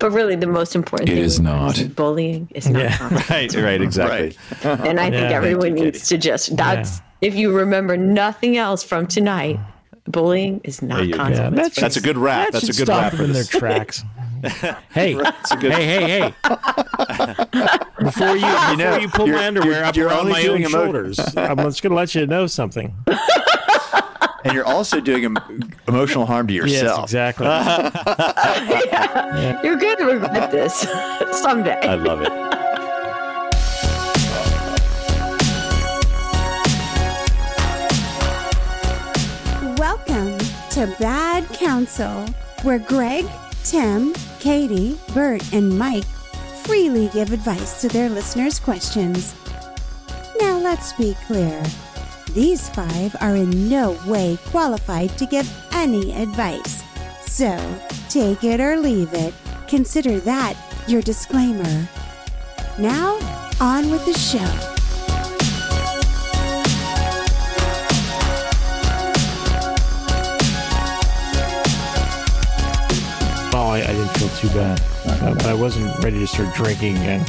But really, the most important thing is not. Bullying is not. Right, exactly. Right. And I think everyone needs to just, if you remember nothing else from tonight, bullying is not consequence. That's a good wrap. That's a good wrap in their tracks. Hey, hey. Before you pull my underwear up around my own shoulders, I'm just going to let you know something. And you're also doing emotional harm to yourself. Yes, exactly. You're going to regret this someday. I love it. Welcome to Bad Counsel, where Greg, Tim, Katie, Bert, and Mike freely give advice to their listeners' questions. Now let's be clear. These five are in no way qualified to give any advice. So, take it or leave it. Consider that your disclaimer. Now, on with the show. Oh, I didn't feel too bad. But I wasn't ready to start drinking again.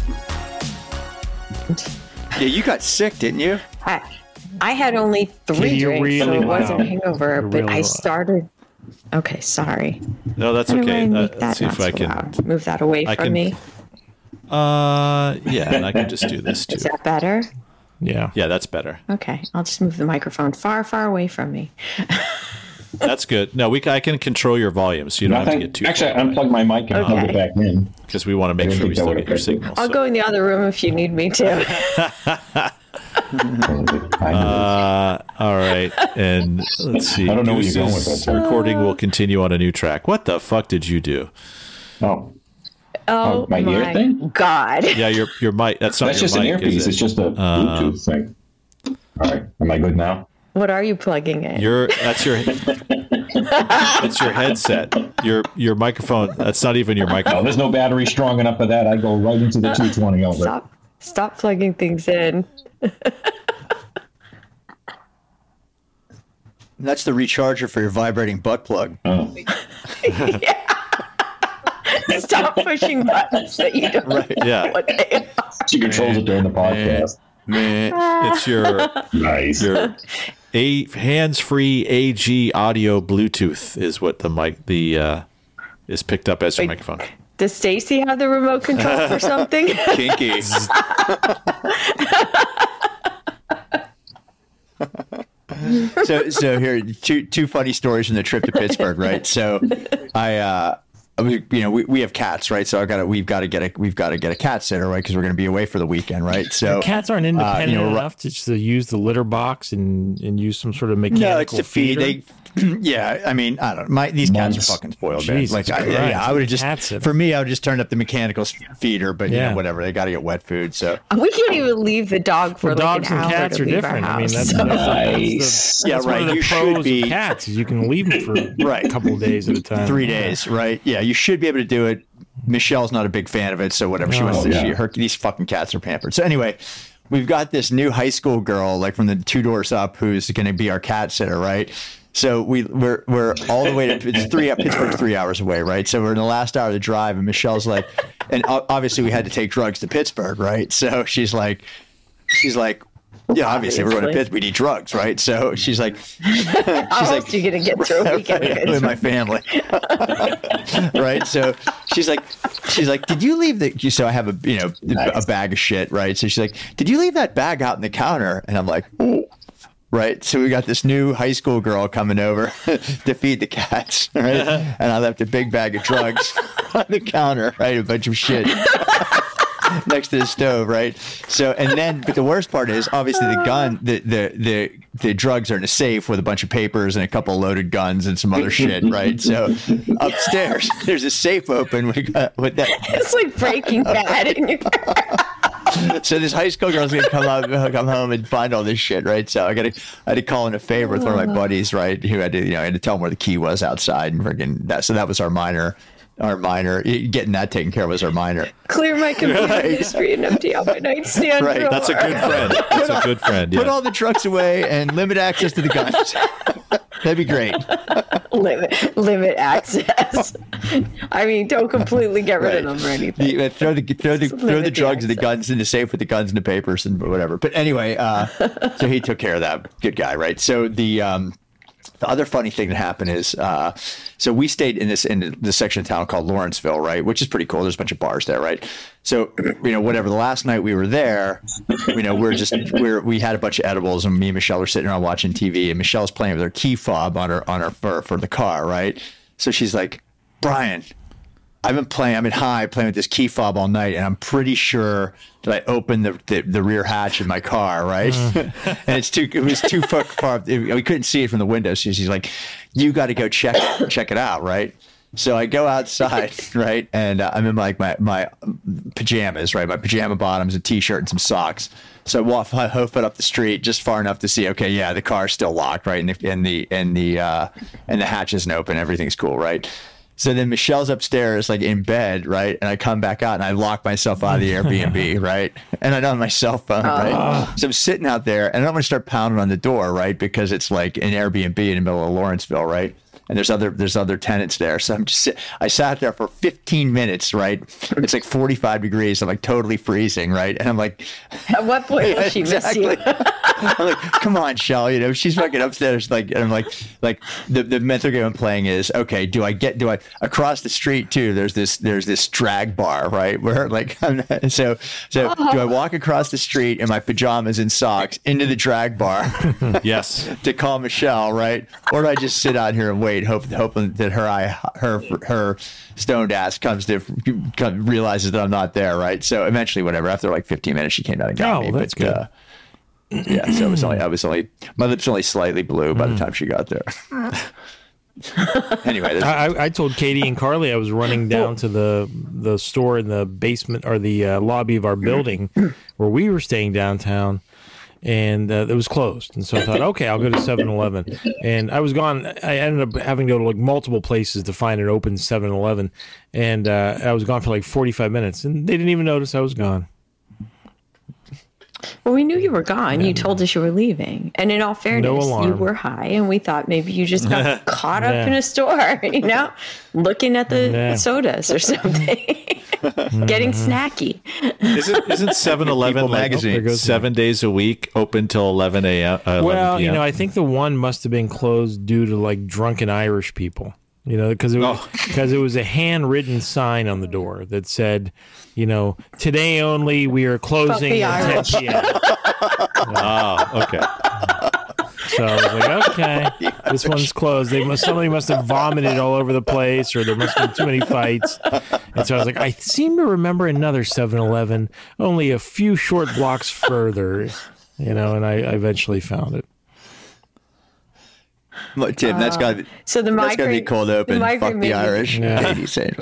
Yeah, you got sick, didn't you? I had only 3 drinks, so it wasn't a hangover, but I started... Okay, sorry. No, that's okay. Let's see if I can... Loud. Move that away from me. Yeah, and I can just do this, too. Is that better? Yeah, that's better. Okay, I'll just move the microphone far, far away from me. That's good. No, I can control your volume, so you don't have to get too... Actually, I unplugged my mic and plug it back in. Because we want to make sure we still get your signal. I'll go in the other room if you need me to. All right, and let's see. I don't know where you're going with that. Recording will continue on a new track. What the fuck did you do? Oh my ear thing? God! Yeah, your mic. That's not. That's just mic, an earpiece. It's just a Bluetooth thing. All right, am I good now? What are you plugging in? It's your headset. Your microphone. That's not even your microphone. No, there's no battery strong enough for that. I go right into the 220 over. Stop plugging things in. That's the recharger for your vibrating butt plug. Oh. Stop pushing buttons that you don't know what they are. She controls it during the podcast. It's your hands-free AG audio Bluetooth is what the mic is picked up as your microphone. Does Stacy have the remote control for something? Kinky. So here, two funny stories from the trip to Pittsburgh, right? So we have cats, right? So we've got to get a cat sitter, right? Because we're going to be away for the weekend, right? So cats aren't independent enough to use the litter box and use some sort of mechanical feeder. Yeah, I mean, I don't know. These cats are fucking spoiled, man. Like, I would have just, for me, I would just turn up the mechanical feeder, but you know, whatever. They got to get wet food, so. We can't even leave the dog for dogs an and hour cats are different. I mean, that's nice. That's right. One of the pros of cats is you can leave them for a couple of days at a time. 3 days, right? Yeah, you should be able to do it. Michelle's not a big fan of it, so whatever. She wants to. These fucking cats are pampered. So anyway, we've got this new high school girl, like from the 2 doors up, who's going to be our cat sitter, right? So we're all the way to Pittsburgh's 3 hours away, right? So we're in the last hour of the drive, and Michelle's like, and obviously we had to take drugs to Pittsburgh, right? So she's like, yeah, obviously we're going to Pittsburgh. We need drugs, right? So she's like, how else are you gonna get through a weekend with my family, right? So she's like, did you leave the? So I have a bag of shit, right? So she's like, did you leave that bag out in the counter? And I'm like, oh. Right, so we got this new high school girl coming over to feed the cats, right? And I left a big bag of drugs on the counter, right? A bunch of shit next to the stove, right? So, but the worst part is obviously the gun, the drugs are in a safe with a bunch of papers and a couple loaded guns and some other shit, right? So upstairs, there's a safe open with that. It's like Breaking Bad in your. So this high school girl's gonna come home and find all this shit, right? So I had to call in a favor with one of my buddies, right? Who I had to tell him where the key was outside and freaking that. So that was our minor our minor. Getting that taken care of was our minor. Clear my computer history and empty out my nightstand drawer. That's a good friend. That's a good friend. Yeah. Put all the trucks away and limit access to the guns. That'd be great. Limit access. I mean, don't completely get rid of them or anything. Throw the drugs and the guns in the safe with the guns and the papers and whatever. But anyway, so he took care of that. Good guy, right? So the other funny thing that happened is, so we stayed in this section of town called Lawrenceville, right? Which is pretty cool. There's a bunch of bars there, right? So, whatever, the last night we were there, we had a bunch of edibles and me and Michelle were sitting around watching TV and Michelle's playing with her key fob on her for the car, right? So she's like, Brian, I've been high playing with this key fob all night, and I'm pretty sure that I opened the rear hatch in my car, right? And it was too far. We couldn't see it from the window. So she's like, "You got to go check it out, right?" So I go outside, right, and I'm in my pajamas, right, my pajama bottoms, a t-shirt, and some socks. So I hoof it up the street just far enough to see, okay, yeah, the car's still locked, right, and the hatch isn't open, everything's cool, right. So then Michelle's upstairs, like in bed, right? And I come back out and I lock myself out of the Airbnb, right? And I'm on my cell phone, right? So I'm sitting out there and I don't want to start pounding on the door, right? Because it's like an Airbnb in the middle of Lawrenceville, right? And there's other tenants there. So I sat there for 15 minutes, right? It's like 45 degrees. I'm like totally freezing, right? And I'm like, at what point will she miss you? I'm like, come on, Shell, she's fucking upstairs. Like, and I'm like the mental game I'm playing is, okay, do I across the street too? There's this drag bar, right? Where like, so do I walk across the street in my pajamas and socks into the drag bar? Yes. To call Michelle, right? Or do I just sit out here and wait, hoping that her stoned ass realizes that I'm not there, right? So eventually, whatever. After like 15 minutes, she came down and got me. That's good. Yeah, so my lips only slightly blue by the time she got there. Anyway, I told Katie and Carly I was running down to the store in the basement or the lobby of our building where we were staying downtown. And it was closed. And so I thought, okay, I'll go to 7-Eleven. And I was gone. I ended up having to go to like multiple places to find an open 7-Eleven. And I was gone for like 45 minutes. And they didn't even notice I was gone. Well, we knew you were gone. You told us you were leaving. And in all fairness, you were high. And we thought maybe you just got caught up in a store, looking at the sodas or something. Getting snacky. Isn't 7-Eleven like 7 days a week open till 11 a.m.? Well, I think the one must have been closed due to like drunken Irish people. Because it was a handwritten sign on the door that said, today only we are closing at 10 p.m. Oh, okay. So I was like, okay, this one's closed. Somebody must have vomited all over the place, or there must have been too many fights. And so I was like, I seem to remember another 7-Eleven only a few short blocks further, and I eventually found it. Tim, that's got to be cold open. Fuck the Irish. Yeah.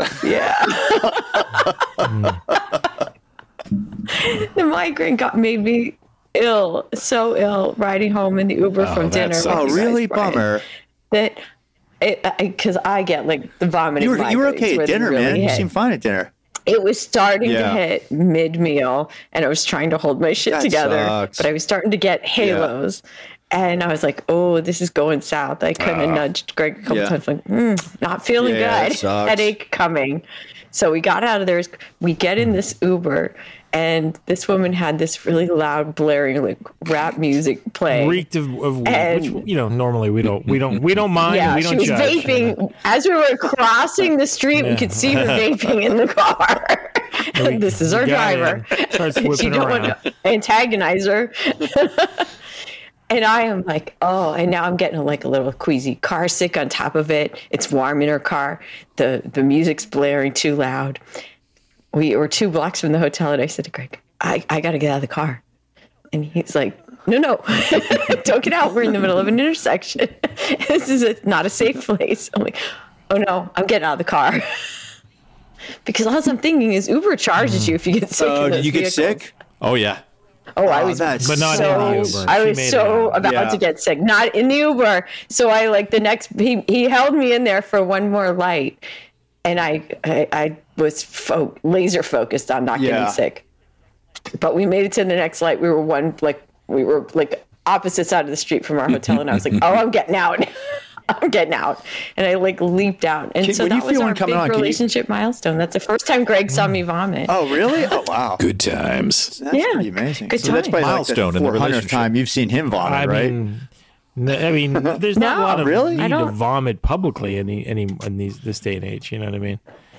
The migraine made me ill, so ill, riding home in the Uber from dinner. Oh, really? Bummer. That because I get like the vomiting. You were okay at dinner, really, man. You seemed fine at dinner. It was starting to hit mid-meal, and I was trying to hold my shit together, but I was starting to get halos. And I was like, oh, this is going south. I kind of nudged Greg a couple times, like, not feeling good. Headache coming. So we got out of there. We get in this Uber, and this woman had this really loud, blaring, like rap music playing. Reeked of which, normally we don't mind. Yeah, we don't she was judge. Vaping as we were crossing the street. We could see her vaping in the car. This is our driver. Starts whipping around. Want to antagonize her. And I am like, and now I'm getting like a little queasy car sick on top of it. It's warm in her car. The music's blaring too loud. We were 2 blocks from the hotel, and I said to Greg, I got to get out of the car. And he's like, no, don't get out. We're in the middle of an intersection. This is not a safe place. I'm like, oh no, I'm getting out of the car. Because all I'm thinking is Uber charges you if you get sick. Oh, did you get sick? Oh, yeah. Oh, I was but not in the Uber. I was so about to get sick. Not in the Uber. So I he held me in there for one more light. and I was laser focused on not getting sick. But we made it to the next flight. We were opposite side of the street from our hotel, and I was like, "Oh, I'm getting out." I'm getting out. And I leaped out. And so that was our big relationship milestone. That's the first time Greg saw me vomit. Oh, really? Oh, wow. Good times. That's pretty amazing. Good so that's probably milestone like the in the 400th relationship. time you've seen him vomit, right? There's not a lot of need I to don't. vomit publicly in this day and age. You know what I mean?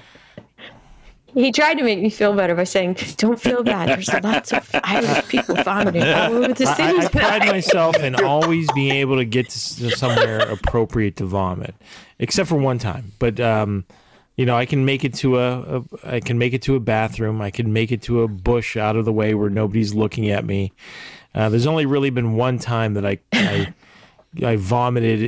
He tried to make me feel better by saying, "Don't feel bad. There's lots of Irish people vomiting all over the city." I pride myself in always being able to get to somewhere appropriate to vomit, except for one time. But I can make it to a bathroom. I can make it to a bush out of the way where nobody's looking at me. There's only really been one time that I vomited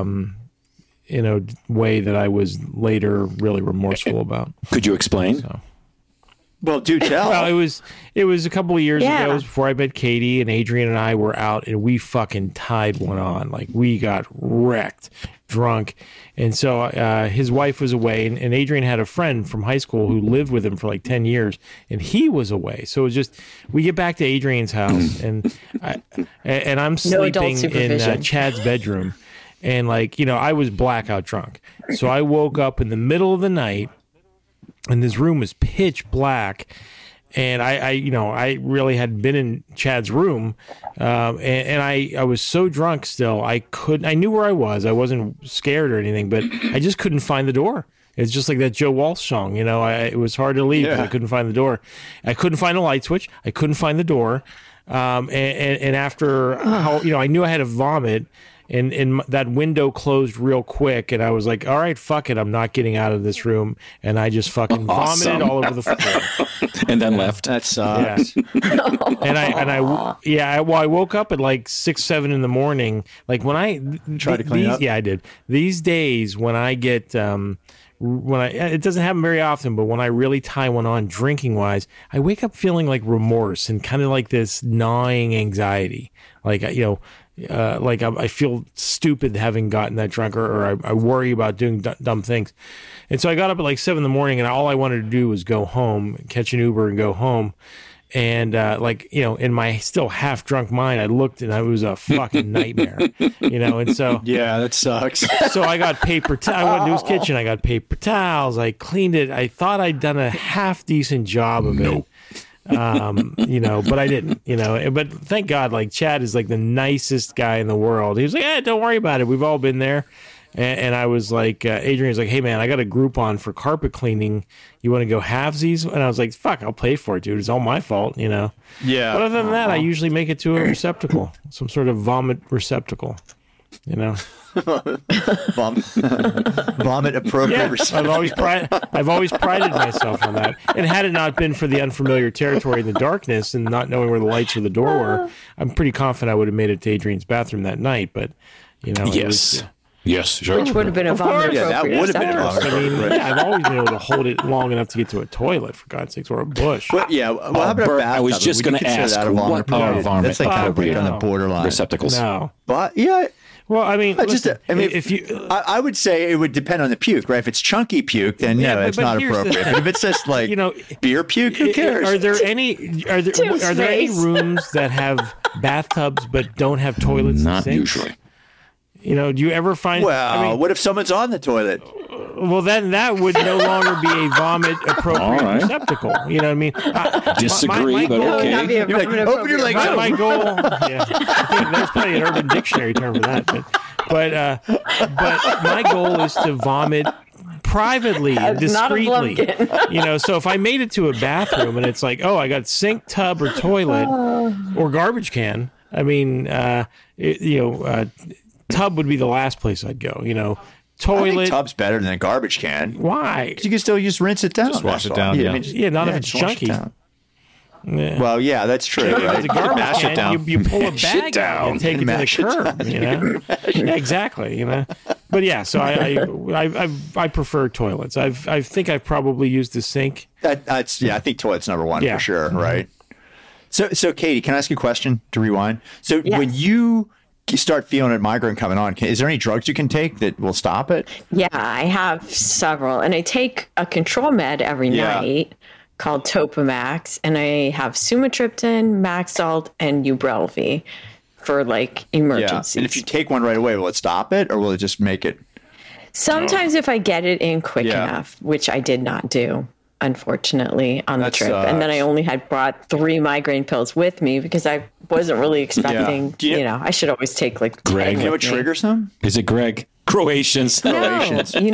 in a way that I was later really remorseful about. Could you explain? Well, do tell. Well, it was a couple of years ago. It was before I met Katie, and Adrian and I were out, and we fucking tied one on. Like, we got wrecked, drunk. And so his wife was away, and Adrian had a friend from high school who lived with him for like 10 years, and he was away. So it was just, we get back to Adrian's house, and I'm sleeping in Chad's bedroom. And I was blackout drunk. So I woke up in the middle of the night, and this room was pitch black. And I really had been in Chad's room, and I was so drunk still. I knew where I was. I wasn't scared or anything, but I just couldn't find the door. It's just like that Joe Walsh song, it was hard to leave because I couldn't find the door. I couldn't find a light switch. I couldn't find the door. And after I knew I had to vomit. And that window closed real quick, and I was like, all right, fuck it. I'm not getting out of this room. And I just fucking vomited all over the floor. And then left. That sucks. Yeah. And I woke up at like 6, 7 in the morning. Like when I tried to clean up? Yeah, I did. These days when I get, it doesn't happen very often, but when I really tie one on drinking wise, I wake up feeling like remorse and kind of like this gnawing anxiety. Like, I feel stupid having gotten that drunk, or I worry about doing dumb things. And so I got up at like 7 in the morning, and all I wanted to do was go home, catch an Uber and go home. And in my still half drunk mind, I looked and it was a fucking nightmare, and so. Yeah, that sucks. So I got paper I went to his kitchen. I got paper towels. I cleaned it. I thought I'd done a half decent job of it. But I didn't, but thank God, like Chad is like the nicest guy in the world. He was like, don't worry about it. We've all been there. And I was like, Adrian was like, hey man, I got a Groupon for carpet cleaning. You want to go halvesies? And I was like, fuck, I'll pay for it, dude. It's all my fault, Yeah. But other than that, I usually make it to a receptacle, some sort of vomit receptacle, Vomit appropriate. Yeah, I've always prided myself on that. And had it not been for the unfamiliar territory in the darkness and not knowing where the lights or the door were, I'm pretty confident I would have made it to Adrian's bathroom that night. But Yes, sure. Which would have been a vomit. Yeah, that would have been a vomit. I've always been able to hold it long enough to get to a toilet, for God's sakes, or a bush. But how about a bathtub? I was just going to ask, what are vomit That's like kind of appropriate on the borderline. receptacles? No. But yeah. Well, I mean, I would say it would depend on the puke, right? If it's chunky puke, then it's but not here's the appropriate. thing. But if it's just like beer puke, who cares? Are there any rooms that have bathtubs but don't have toilets? Not and sinks? usually. Do you ever find? Well, what if someone's on the toilet? Well, then that would no longer be a vomit appropriate receptacle. You know what I mean? Disagree, my but goal, okay. You're like, open your legs up. My goal, I think there's probably an Urban Dictionary term for that. But my goal is to vomit privately and discreetly. So if I made it to a bathroom and it's like, oh, I got sink, tub, or toilet, or garbage can. I mean, tub would be the last place I'd go. Toilet. I think tub's better than a garbage can. Why? Because you can still just rinse it down. Just wash it down. Yeah, Not if it's chunky. Yeah. Well, yeah, that's true. Right? The garbage Mash can, it down. you pull a bag out and take it to the curb. Yeah, exactly. But yeah, so I prefer toilets. I think I've probably used the sink. I think toilet's number one for sure. Right. So Katie, can I ask you a question to rewind? So when you you start feeling a migraine coming on, is there any drugs you can take that will stop it? Yeah, I have several, and I take a control med every night called Topamax, and I have sumatriptan, Maxalt, and Ubrelvy for like emergencies. And if you take one right away, will it stop it, or will it just make it? Sometimes if I get it in quick enough, which I did not do, unfortunately, on the trip. And then I only had brought 3 migraine pills with me because I wasn't really expecting, I should always take like Greg. You know what triggers them? Is it Greg? Croatians. No, that's... So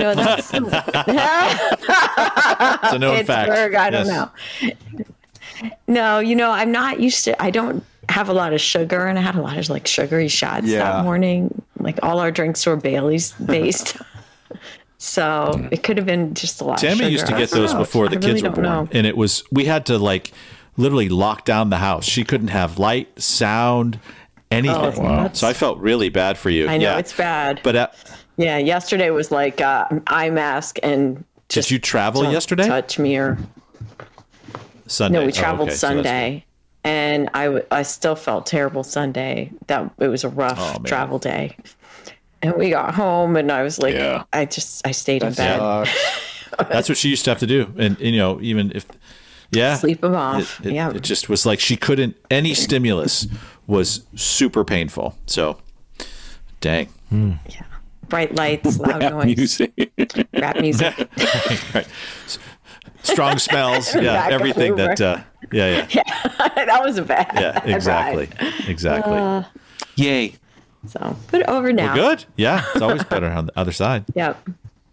no, in fact. I don't know. No, I'm not used to, I don't have a lot of sugar, and I had a lot of like sugary shots that morning. Like all our drinks were Bailey's based. So it could have been just a lot of sugar. Tammy used to get those before the kids were born. And it was, we had to like literally lock down the house. She couldn't have light, sound, anything. So I felt really bad for you. I know, it's bad. But yesterday was like eye mask and did you travel yesterday? Touch me or Sunday. No, we traveled Sunday. And I still felt terrible Sunday. That it was a rough travel day. And we got home, and I was like, I stayed in bed. That's what she used to have to do. And even if, sleep them off. It just was like she couldn't. Any stimulus was super painful. So, dang. Yeah, bright lights, loud noise, rap music, right. Strong smells. Yeah, everything that. That was a bad. Yeah, exactly. Yay. So, but over now. Well, good. Yeah, it's always better on the other side. Yep.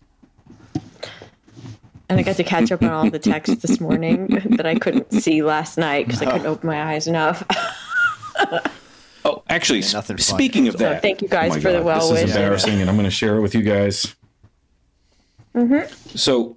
And I got to catch up on all the texts this morning that I couldn't see last night because I couldn't open my eyes enough. Oh, actually, speaking of that. So thank you guys for the well wish. This is embarrassing, and I'm going to share it with you guys. So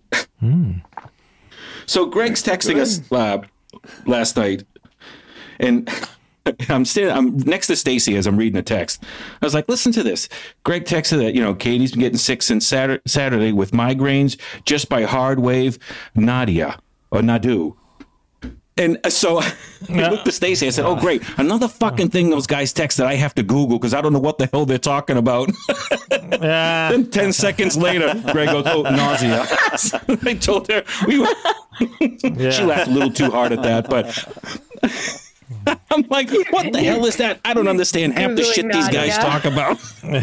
Greg's texting us last night, and I'm next to Stacy as I'm reading the text. I was like, listen to this. Greg texted that, Katie's been getting sick since Saturday with migraines just by hard wave Nadia or Nadu. And so I looked at Stacy. I said, oh, great. Another fucking thing those guys text that I have to Google because I don't know what the hell they're talking about. Then 10 seconds later, Greg goes, oh, nausea. I told her. She laughed a little too hard at that, but... I'm like, what the hell is that? I don't understand half the shit these guys talk about.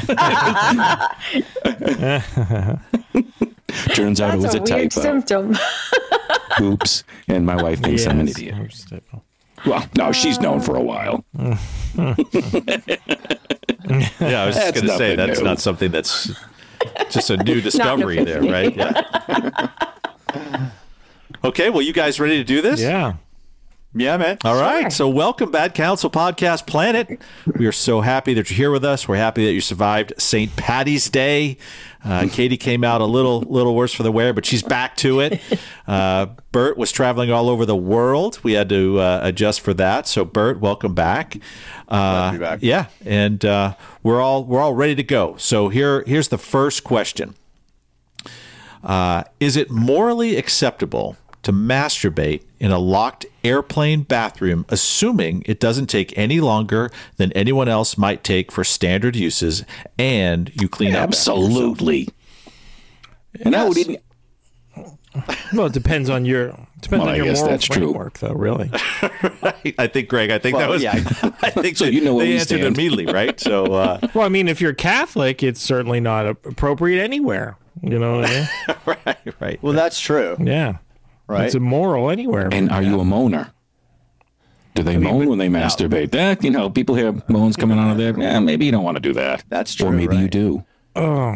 Turns out it was a typo. Symptom. Oops. And my wife thinks I'm an idiot. Well, no, she's known for a while. I was just going to say, that's not something that's just a new discovery there, right? Yeah. Okay, well, you guys ready to do this? Yeah. Yeah, man. All right. So welcome, Bad Counsel Podcast Planet. We are so happy that you're here with us. We're happy that you survived St. Patty's Day. Katie came out a little worse for the wear, but she's back to it. Bert was traveling all over the world. We had to adjust for that. So, Bert, welcome back. Glad to be back. Yeah, and we're all ready to go. So here's the first question. Is it morally acceptable to masturbate in a locked airplane bathroom, assuming it doesn't take any longer than anyone else might take for standard uses, and you clean up? Absolutely. And I would even. Well, it depends on your moral framework, though. Really, right. I think, Greg. That was. Yeah, I think so. They answered immediately, right? So, well, I mean, if you're Catholic, it's certainly not appropriate anywhere. You know what I mean? Right. Well, that's true. Yeah. Right. It's immoral anywhere. And are you a moaner? Do they moan when they masturbate? That people hear moans coming out of there. Yeah, maybe you don't want to do that. That's true. Or maybe you do. Oh,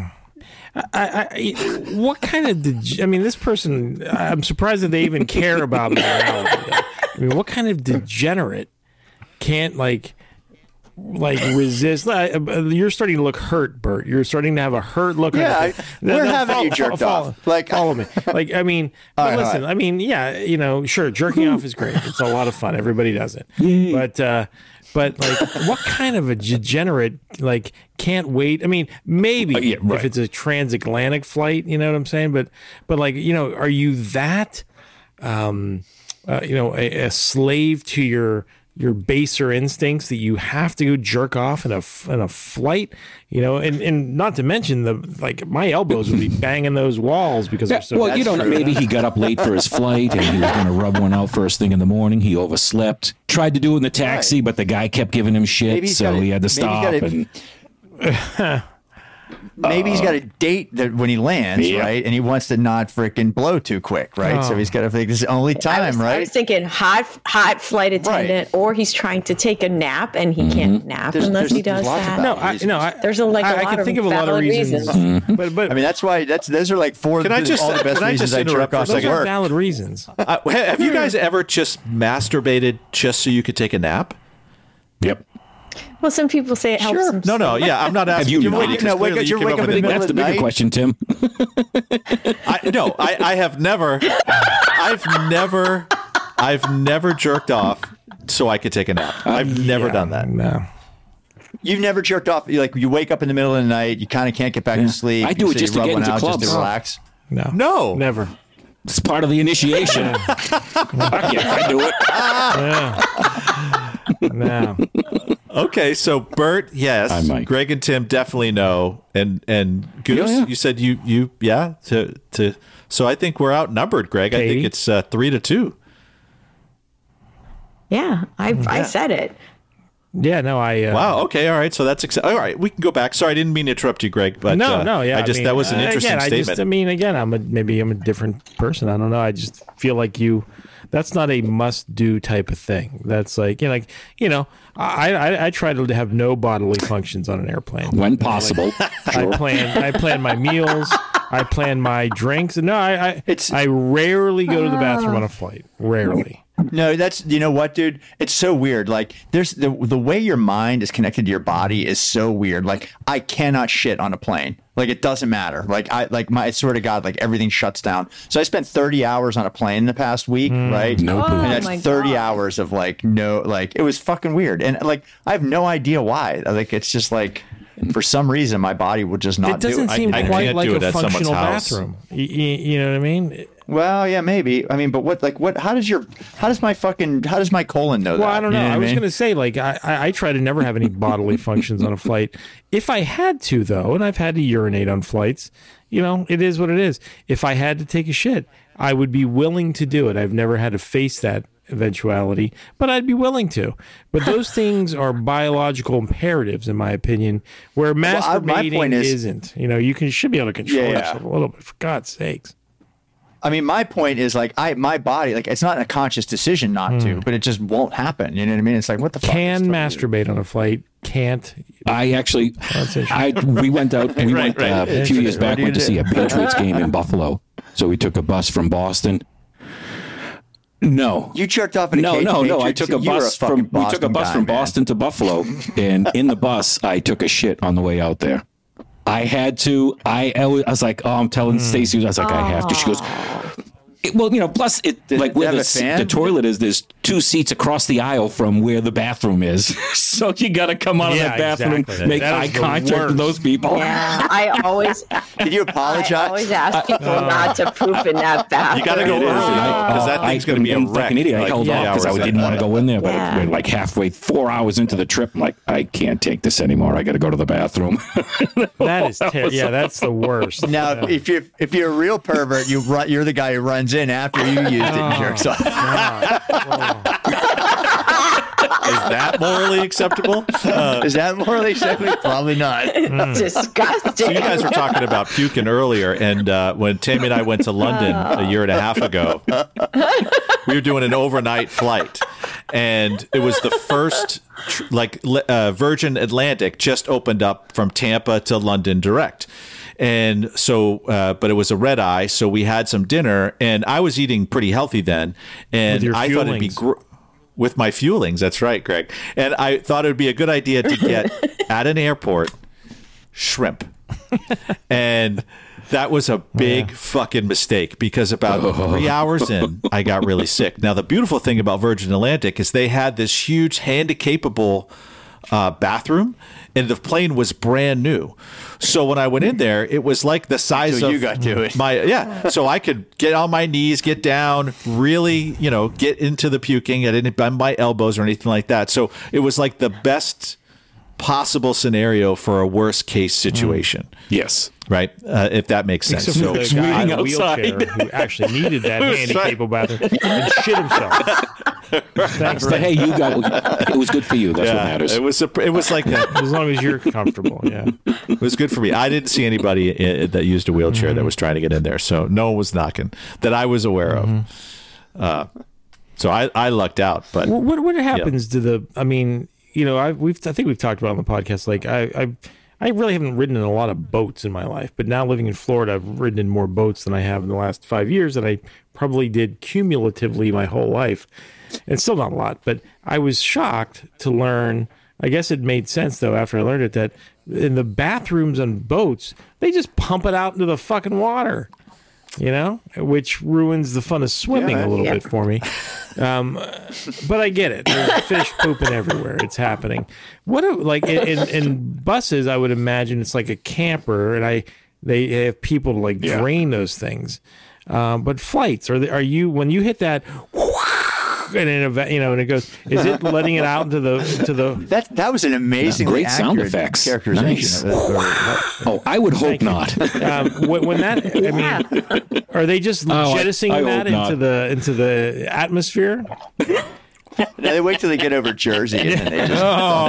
what kind of? This person. I'm surprised that they even care about morality. I mean, what kind of degenerate can't resist? You're starting to look hurt, Bert. You're starting to have a hurt look. Yeah, we're having you jerked off. Follow me. Listen. Right. I mean, sure, jerking off is great. It's a lot of fun. Everybody does it. But what kind of a degenerate can't wait? I mean, maybe if it's a transatlantic flight, you know what I'm saying? But are you that a slave to your your baser instincts that you have to go jerk off in a flight, you know, and not to mention my elbows would be banging those walls because they're so. Well, you don't know. Maybe he got up late for his flight and he was going to rub one out first thing in the morning. He overslept. Tried to do it in the taxi, but the guy kept giving him shit, so he had to stop. Maybe he's got a date that when he lands, right? And he wants to not freaking blow too quick, right? So he's got to think this is the only time, right? I was thinking hot flight attendant, or he's trying to take a nap and he can't nap unless he does that. There's a lot of reasons. But I mean, that's why those are like all the best reasons I jerk off at work. Valid reasons. Have you guys ever just masturbated just so you could take a nap? Yep. Well, some people say it helps them. No, yeah, I'm not asking. Have you not? You're waking up in the middle That's of the the bigger night. question, Tim. I have never. I've never jerked off so I could take a nap. I've never done that. No. You've never jerked off. You wake up in the middle of the night. You kind of can't get back to sleep. I do it so just you to rub get one into out clubs. just to relax. No, Never. It's part of the initiation. I do it. No. Okay, so Bert, yes. I might. Greg and Tim definitely know, and Goose, you said you so I think we're outnumbered, Greg. I think it's 3-2. Yeah, I said it. Yeah, no, Wow. Okay. All right. So that's all right. We can go back. Sorry, I didn't mean to interrupt you, Greg. But Yeah. that was an interesting statement. I'm a different person. I don't know. I just feel like that's not a must-do type of thing. That's I try to have no bodily functions on an airplane When possible. Sure. I plan my meals. I plan my drinks. No, I rarely go to the bathroom on a flight. Rarely. No, you know what, dude? It's so weird. Like, there's the way your mind is connected to your body is so weird. Like, I cannot shit on a plane. Like, it doesn't matter. Like, I swear to God, like everything shuts down. So I spent 30 hours on a plane in the past week, right? No, and that's 30 hours of it was fucking weird. And like, I have no idea why. Like, it's just like, for some reason, my body would just not do it. It doesn't seem I quite can't like do it a at someone's functional house. bathroom. You know what I mean? Well, yeah, maybe. I mean, but how does my colon know that? Well, I don't know. I was mean? going to say, I try to never have any bodily functions on a flight. If I had to, though, and I've had to urinate on flights, it is what it is. If I had to take a shit, I would be willing to do it. I've never had to face that eventuality, but I'd be willing to. But those things are biological imperatives, in my opinion, where masturbating isn't. You should be able to control yourself a little bit, for God's sakes. I mean, my point is my body, it's not a conscious decision not to, but it just won't happen. You know what I mean? It's like, what the fuck? Can masturbate on a flight? Can't. I actually, we went out, and we went a few years back, went to see a Patriots game in Buffalo. So we took a bus from Boston. No. You jerked off in a cage? No. I took a bus from Boston to Buffalo, and in the bus, I took a shit on the way out there. I had to. I was like, I'm telling Stacey, I was like, I have to. She goes, plus where the toilet is, there's 2 seats across the aisle from where the bathroom is. So you got to come out of that bathroom and make eye contact with those people. Yeah, I always. Did you apologize? I always ask people not to poop in that bathroom. You got to go early because that thing's going to be a wreck. Like an idiot. I held off because I didn't want to go in there, but Yeah. we're halfway, 4 hours into the trip. I'm like, I can't take this anymore. I got to go to the bathroom. That is that's the worst. Now, if you're a real pervert, you're the guy who runs in after you used it and jerks off. Is that morally acceptable? Is that morally acceptable? Probably not. Disgusting. So you guys were talking about puking earlier, and when Tammy and I went to London a year and a half ago, we were doing an overnight flight, and it was the first Virgin Atlantic just opened up from Tampa to London direct. And so, but it was a red eye, so we had some dinner, and I was eating pretty healthy then, and I thought it'd be with my fuelings. That's right, Greg. And I thought it would be a good idea to get at an airport shrimp, and that was a big fucking mistake because about 3 hours in, I got really sick. Now, the beautiful thing about Virgin Atlantic is they had this huge handicapable bathroom, and the plane was brand new. So when I went in there, it was like the size So of you got to it. So I could get on my knees, get down, really, get into the puking. I didn't bend my elbows or anything like that. So it was like the best possible scenario for a worst case situation. Yes. Right? If that makes sense. Except for the guy in a outside. wheelchair who actually needed that handicapable bathroom and shit himself. Thanks, But hey, you got it was good for you. That's what matters. It was like as long as you're comfortable. Yeah. it was good for me. I didn't see anybody that used a wheelchair that was trying to get in there, so no one was knocking that I was aware of. So I lucked out. But What happens to the? I mean, I think we've talked about on the podcast. Like I really haven't ridden in a lot of boats in my life, but now living in Florida, I've ridden in more boats than I have in the last 5 years than I probably did cumulatively my whole life. It's still not a lot, but I was shocked to learn. I guess it made sense though after I learned it that in the bathrooms on boats, they just pump it out into the fucking water. Which ruins the fun of swimming a little bit for me. But I get it. There's fish pooping everywhere. It's happening. In buses, I would imagine it's like a camper, and they have people to drain those things. But flights, are you when you hit that? And it goes. Is it letting it out into the? That was an amazingly great sound accurate effects. characterization Nice. of it. Oh, I would hope not. When that, I mean, are they just jettisoning I that hope not. into the atmosphere? No, they wait till they get over Jersey and then they just.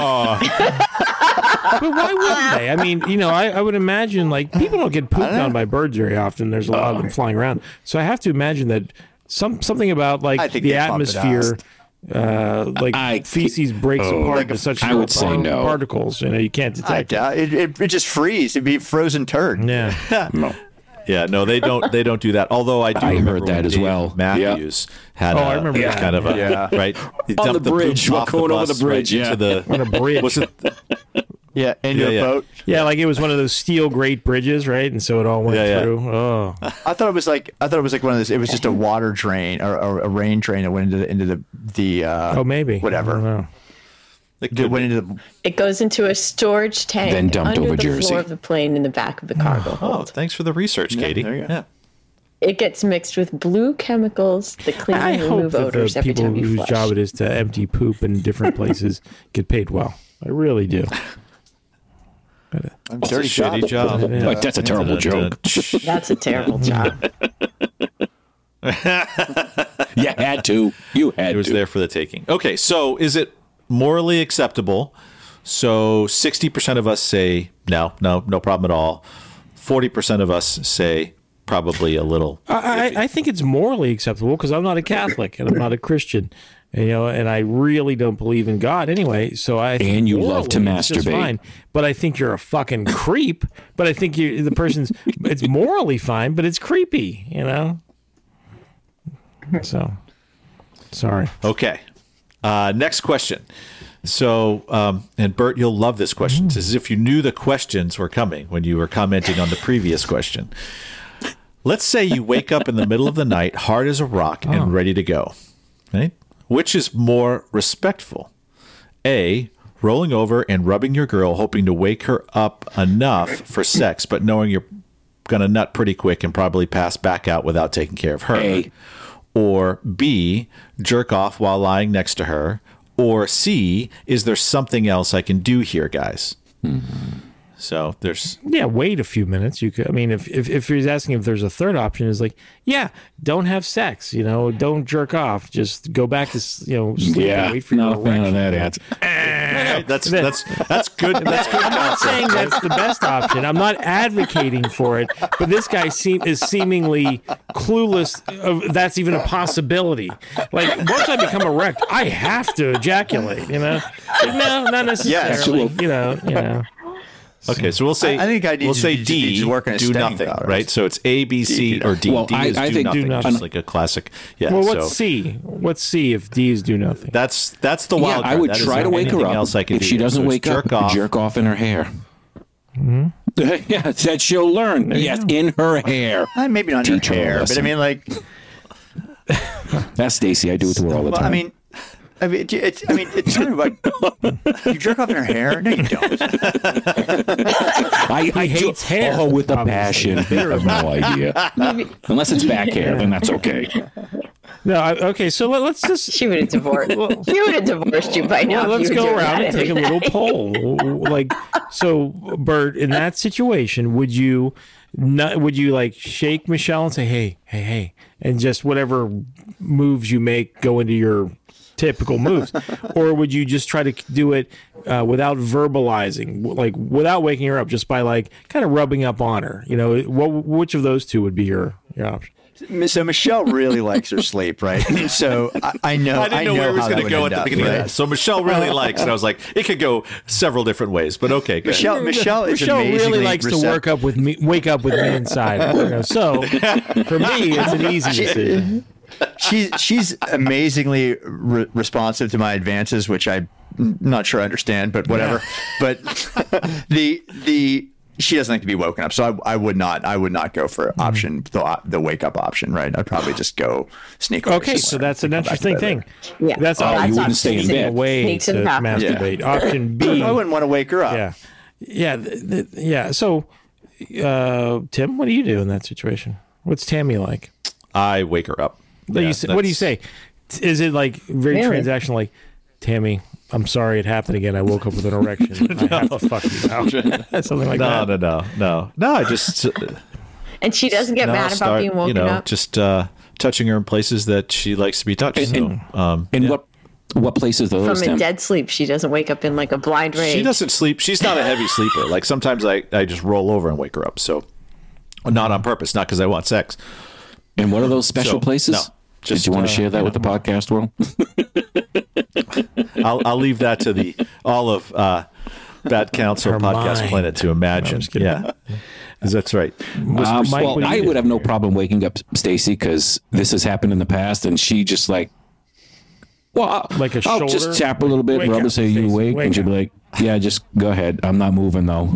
But why wouldn't they? I mean, I would imagine people don't get pooped on by birds very often. There's a lot of them flying around, so I have to imagine that something about the atmosphere, feces breaks apart into such I would say no. particles. You can't detect it just freeze. It'd be a frozen turd. Yeah. No. Yeah, no, they don't do that. Although I do remember heard that when as Dave well. Matthews had I remember that. kind of a right. He On dumped the bridge, poop we're off going over bus the bridge, right into the On a bridge. Was it? Yeah, into a boat. Yeah, it was one of those steel grate bridges, right? And so it all went through. Oh, I thought it was like one of those. It was just a water drain or a rain drain that went into the maybe whatever. I don't know. It went into the. It goes into a storage tank Then dumped under over the Jersey. floor of the plane in the back of the cargo Oh, hold. thanks for the research, Katie. there you go. Yeah. It gets mixed with blue chemicals that clean I and hope remove that odors the every people time you whose flush. job it is to empty poop in different places get paid well. I really do. I'm dirty Shitty job. Yeah. Like, that's a terrible joke. That's a terrible job. You had to. You had It was to. there for the taking. Okay, so is it morally acceptable? So 60% of us say no problem at all. 40% of us say probably a little. I think it's morally acceptable because I'm not a Catholic and I'm not a Christian, and I really don't believe in God anyway. So I think And you love to morally it's just masturbate. fine. But I think you're a fucking creep. But I think it's morally fine, but it's creepy, So, sorry. Okay. Next question. So, and Bert, you'll love this question. It's as if you knew the questions were coming when you were commenting on the previous question. Let's say you wake up in the middle of the night, hard as a rock and ready to go. Right? Which is more respectful? A, rolling over and rubbing your girl, hoping to wake her up enough for sex, but knowing you're going to nut pretty quick and probably pass back out without taking care of her. A. Or B, jerk off while lying next to her. Or C, is there something else I can do here, guys? So there's Wait a few minutes. You could. I mean, if he's asking if there's a third option, is don't have sex. Don't jerk off. Just go back to sleep. Yeah, And wait for your not a fan of erection. that answer. that's good. That's good. I'm not saying that's the best option. I'm not advocating for it, but this guy is seemingly clueless of that's even a possibility. Like once I become erect, I have to ejaculate. No, not necessarily. Yes. Okay, so we'll say I think I need we'll to- say need D, to work on a do staying nothing, power. right? So it's A, B, C, or D. Well, D is I do think nothing, do which nothing. is like a classic. Yeah. Well, so what's C? What's C if D is do nothing? that's the wild I card. would That is try to not wake her anything up. else I can If do she here. doesn't So it's wake up, jerk off in her hair. Yeah, that she'll learn. Yes, in her hair. Maybe not in her Teach her a hair, but I lesson. mean, like, That's Stacy. I do it to her all the well, time. I mean, it's sort of like you jerk off in her hair. No, you don't. I hates hair. Oh, with a Obviously. passion. I have no idea. Unless it's back hair, then that's okay. No, okay. So let's just. She would have divorced. She would have divorced you by now. Well, let's if you were go doing around that and take a every little night. poll. Like, so, Bert, in that situation, would you like shake Michelle and say, hey, and just whatever moves you make go into your typical moves, or would you just try to do it without verbalizing, like without waking her up, just by like kind of rubbing up on her? You know, which of those two would be your option? So Michelle really likes her sleep, right? So I know. I didn't know where it was going to go at the beginning of right? that. So Michelle really likes, and I was like, it could go several different ways, but okay. Good. Michelle is Michelle amazingly really likes to wake up with me inside. You know? So for me, it's an easy decision. She's amazingly responsive to my advances, which I'm not sure I understand, but whatever. Yeah. But she doesn't like to be woken up, so I would not go for option the wake up option, right? I'd probably just go sneak over. Okay, so that's an interesting thing. Yeah. That's you wouldn't stay in bed. A way Sneaks to in the bathroom. masturbate. Option B. I wouldn't want to wake her up. Yeah. So, Tim, what do you do in that situation? What's Tammy like? I wake her up. What do you say? Is it like very Really? transactional? Like, Tammy, I'm sorry it happened again. I woke up with an erection. I have to fuck you now. Something like that. No. I just And she doesn't get mad about being woken up. just touching her in places that she likes to be touched. What places are those? From a Tim? dead sleep, she doesn't wake up in like a blind rage. She doesn't sleep. She's not a heavy sleeper. Like sometimes I just roll over and wake her up. So not on purpose, not because I want sex. And what are those special So, places? no, Did you want to share that with the podcast world? I'll leave that to all of Bad Counsel Her Podcast mind. Planet to imagine. I'm just kidding. Yeah, that's right. Mike, Well, what do you I do? would have no problem waking up Stacy because this has happened in the past, and she just like, well, Like a I'll shoulder? just tap her a little bit, Wake rub her, up, say you Stacey, awake, wake and she'd be up. like, yeah, just go ahead. I'm not moving though.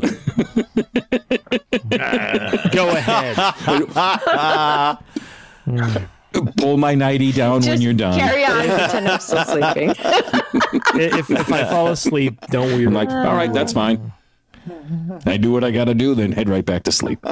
Go ahead. Pull my nightie down when Just you're done. carry on and pretend I'm still sleeping. if I fall asleep, don't weird. I'm like, all right, that's fine. I do what I got to do, then head right back to sleep.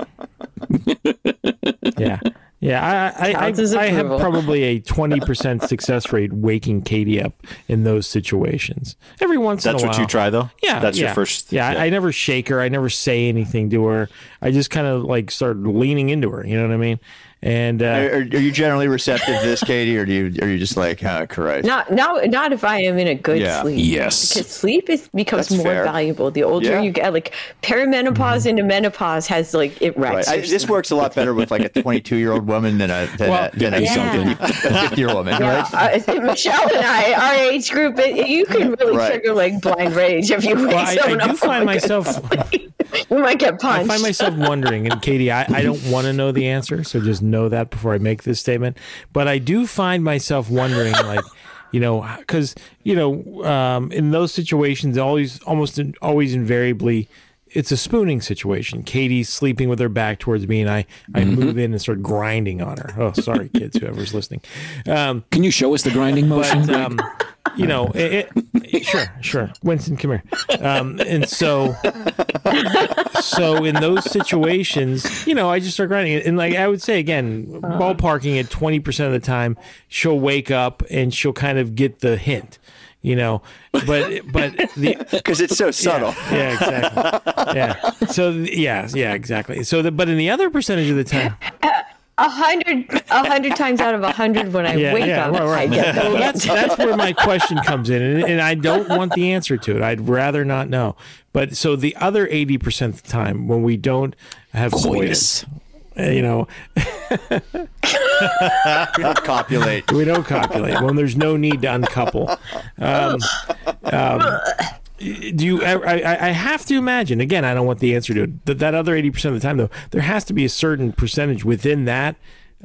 Yeah. Counts as I have approval. probably a 20% success rate waking Katie up in those situations. Every once in a That's while. what you try, though? Yeah. That's yeah. your first. Yeah, I never shake her. I never say anything to her. I just kind of like start leaning into her. You know what I mean? And Are you generally receptive to this, Katie, or are you just like, oh, Christ? Not if I am in a good Yeah. sleep. Yes. Because sleep becomes That's more fair. valuable. The older Yeah. you get, like perimenopause into menopause has like it wrecks. Right. your This sleep. works a lot better with like a 22-year-old woman than a Yeah. 50-year-old woman, right? Michelle and I, our age group, you can really Right. trigger like blind rage if you wake well, someone I do up from find a good myself. sleep. You might get I punched. find myself wondering, and Katie, I don't want to know the answer, so just know that before I make this statement. But I do find myself wondering, like, because in those situations, almost always invariably, it's a spooning situation. Katie's sleeping with her back towards me, and I move in and start grinding on her. Oh, sorry, kids, whoever's listening. Can you show us the grinding motion? Sure. Winston, come here. And so in those situations, I just start grinding. And like I would say again, ballparking at 20% of the time, she'll wake up and she'll kind of get the hint. But Because it's so subtle. yeah, exactly. Yeah. So exactly. So but in the other percentage of the time, 100 times out of 100 when I wake up, right. I get the Well, hint. that's where my question comes in, and I don't want the answer to it. I'd rather not know. But so the other 80% of the time when we don't have Coitus. We don't copulate. we don't copulate when there's no need to uncouple. Do you ever, I have to imagine, again, I don't want the answer to it, that other 80% of the time, though, there has to be a certain percentage within that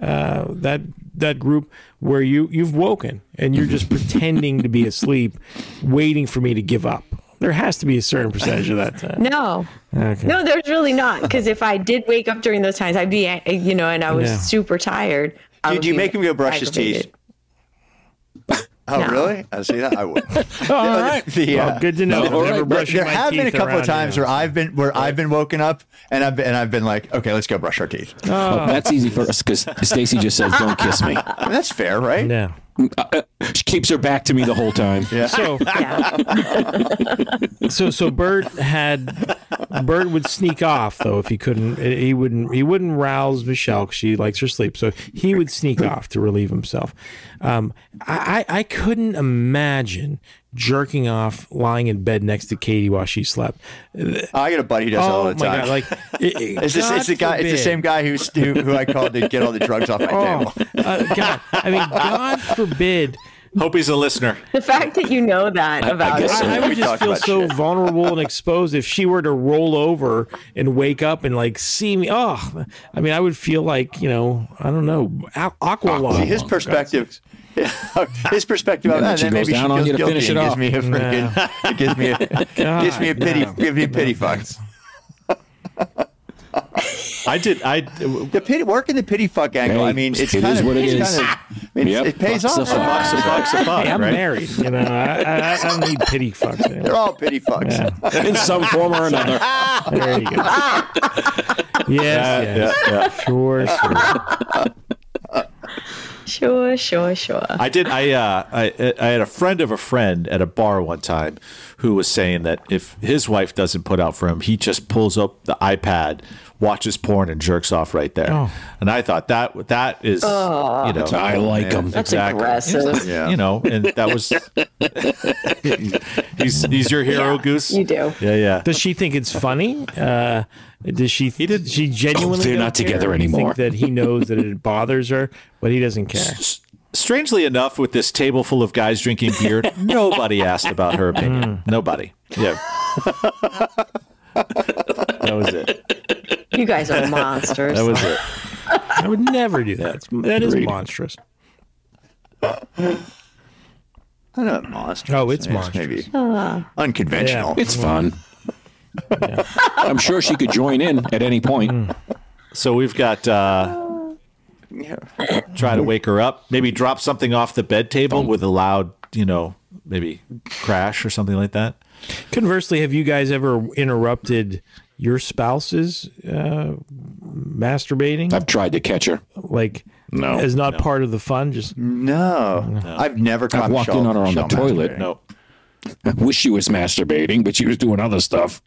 group where you've woken and you're just pretending to be asleep, waiting for me to give up. There has to be a certain percentage of that time. No. Okay. No, there's really not. Because if I did wake up during those times, I'd be, and I was Yeah. super tired. I would Do you be make him go brush his teeth? aggravated. Oh, No. really? I see that. I would. All right. Well, good to know. No, all Never right. brushing There my have been a teeth couple of around times you. where I've been woken up and I've been like, okay, let's go brush our teeth. Well, that's easy for us because Stacy just says, "Don't kiss me." I mean, that's fair, right? Yeah. She keeps her back to me the whole time. Yeah. So Yeah. so Bert would sneak off though if he couldn't. He wouldn't rouse Michelle because she likes her sleep. So he would sneak off to relieve himself. I couldn't imagine jerking off lying in bed next to Katie while she slept. I got a buddy who does it all the my time. God! Like It's the guy. It's the same guy who I called to get all the drugs off my table. God, I mean, God forbid. Hope he's a listener. The fact that you know that about guess it. so. I would We just talked feel about so shit. vulnerable and exposed if she were to roll over and wake up and like see me. Oh, I mean, I would feel like, I don't know, Aqualung. See, his perspective. His perspective on then that, she and then goes maybe she down on feels you to guilty finish and it gives off. me a freaking, gives me a pity, no. gives me a pity fuck. The The working the pity fuck angle. Hey, I mean, it's it kind is of what it it's is. kind of Yep. it pays Fuck's off. the fuck. fuck's a fuck, Hey, I'm right? married. I don't need pity fucks. They're all pity fucks. In some form or another. There you go. Yes. Yeah. Sure. Sure. I had a friend of a friend at a bar one time who was saying that if his wife doesn't put out for him, he just pulls up the iPad, watches porn, and jerks off right there. Oh. And I thought that is, I like him. That's aggressive. Yeah. And that was he's your hero, Goose. You do. Yeah. Does she think it's funny? Does she? She genuinely? They're don't not together care? You anymore. think that he knows that it bothers her, but he doesn't care. Strangely enough, with this table full of guys drinking beer, nobody asked about her opinion. Nobody. Yeah. That was it. You guys are monsters. That was it. I would never do that. That is monstrous. I know monstrous. Oh, it's maybe monstrous. unconventional. It's fun. I'm sure she could join in at any point. So we've got try to wake her up, maybe drop something off the bed table with a loud, maybe crash or something like that. Conversely, have you guys ever interrupted your spouse's masturbating? I've tried to catch her. Like, No. as not part of the fun? Just No, I've never caught I've walked Michelle- in on her on the Michelle toilet. masturbating. No. I wish she was masturbating, but she was doing other stuff.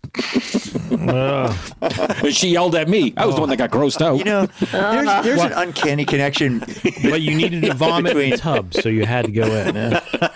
And she yelled at me. I was the one that got grossed out. You know, there's an uncanny connection. but you needed to vomit in the Between- tub, so you had to go in. Yeah.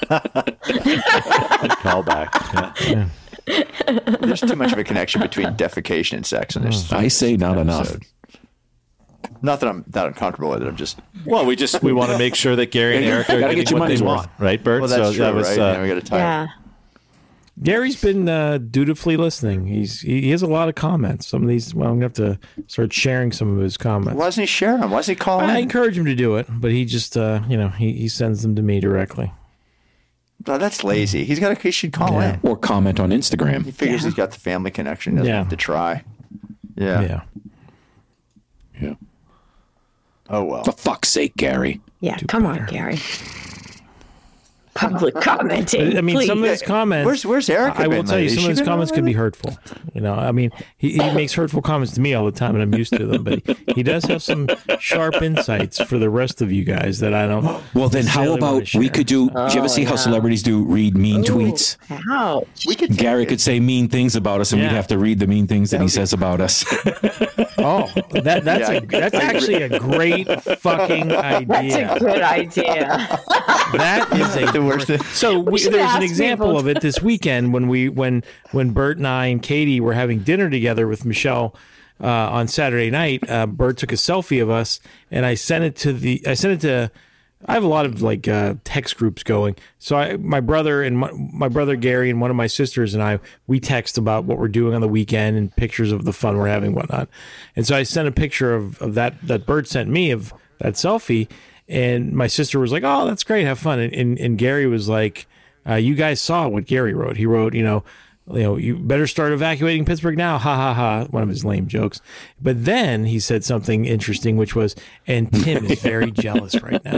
Call back. Yeah. There's too much of a connection between defecation and sex in this. I say not enough. episode. Not that I'm that uncomfortable with it. I'm just Well, we want to make sure that Gary and Erica are Gotta getting get your what they money's want, worth. right, Bert? well, that's true, that was, right? Yeah, we got to tie. Yeah. Gary's been dutifully listening. He has a lot of comments. Some of these, well, I'm going to have to start sharing some of his comments. Why doesn't he share them? Why does he call I in? encourage him to do it, but he just, he sends them to me directly. Oh, that's lazy. He should call in. Or comment on Instagram. He figures he's got the family connection. Doesn't Yeah. have to try. Yeah. Yeah. Yeah. Oh well. For fuck's sake, Gary. Yeah. Come on, Gary. Public commenting. I mean, please. some of his comments. Where's Erica? I will been tell you, lately? some Has of she his been comments around could be lately? hurtful. I mean, he makes hurtful comments to me all the time, and I'm used to them. But he does have some sharp insights for the rest of you guys that I don't. Well, then how necessarily wanna about we share. could do? Do you ever see how celebrities do read mean tweets? Ouch. We could Gary could say mean things about us, and Yeah. we'd have to read the mean things that he says about us. Oh, that's Yeah. that's actually a great fucking That's a idea. good idea. That is a the worst thing. So should there's ask an example people. of it this weekend when Bert and I and Katie were having dinner together with Michelle on Saturday night. Bert took a selfie of us, and I sent it to. I have a lot of like text groups going. So my brother and my brother Gary and one of my sisters and I, we text about what we're doing on the weekend and pictures of the fun we're having, and whatnot. And so I sent a picture of that Bert sent me of that selfie. And my sister was like, "Oh, that's great. Have fun." And Gary was like, "You guys saw what Gary wrote. He wrote, you better start evacuating Pittsburgh now. Ha ha ha." One of his lame jokes. But then he said something interesting, which was, "And Tim is very jealous right now."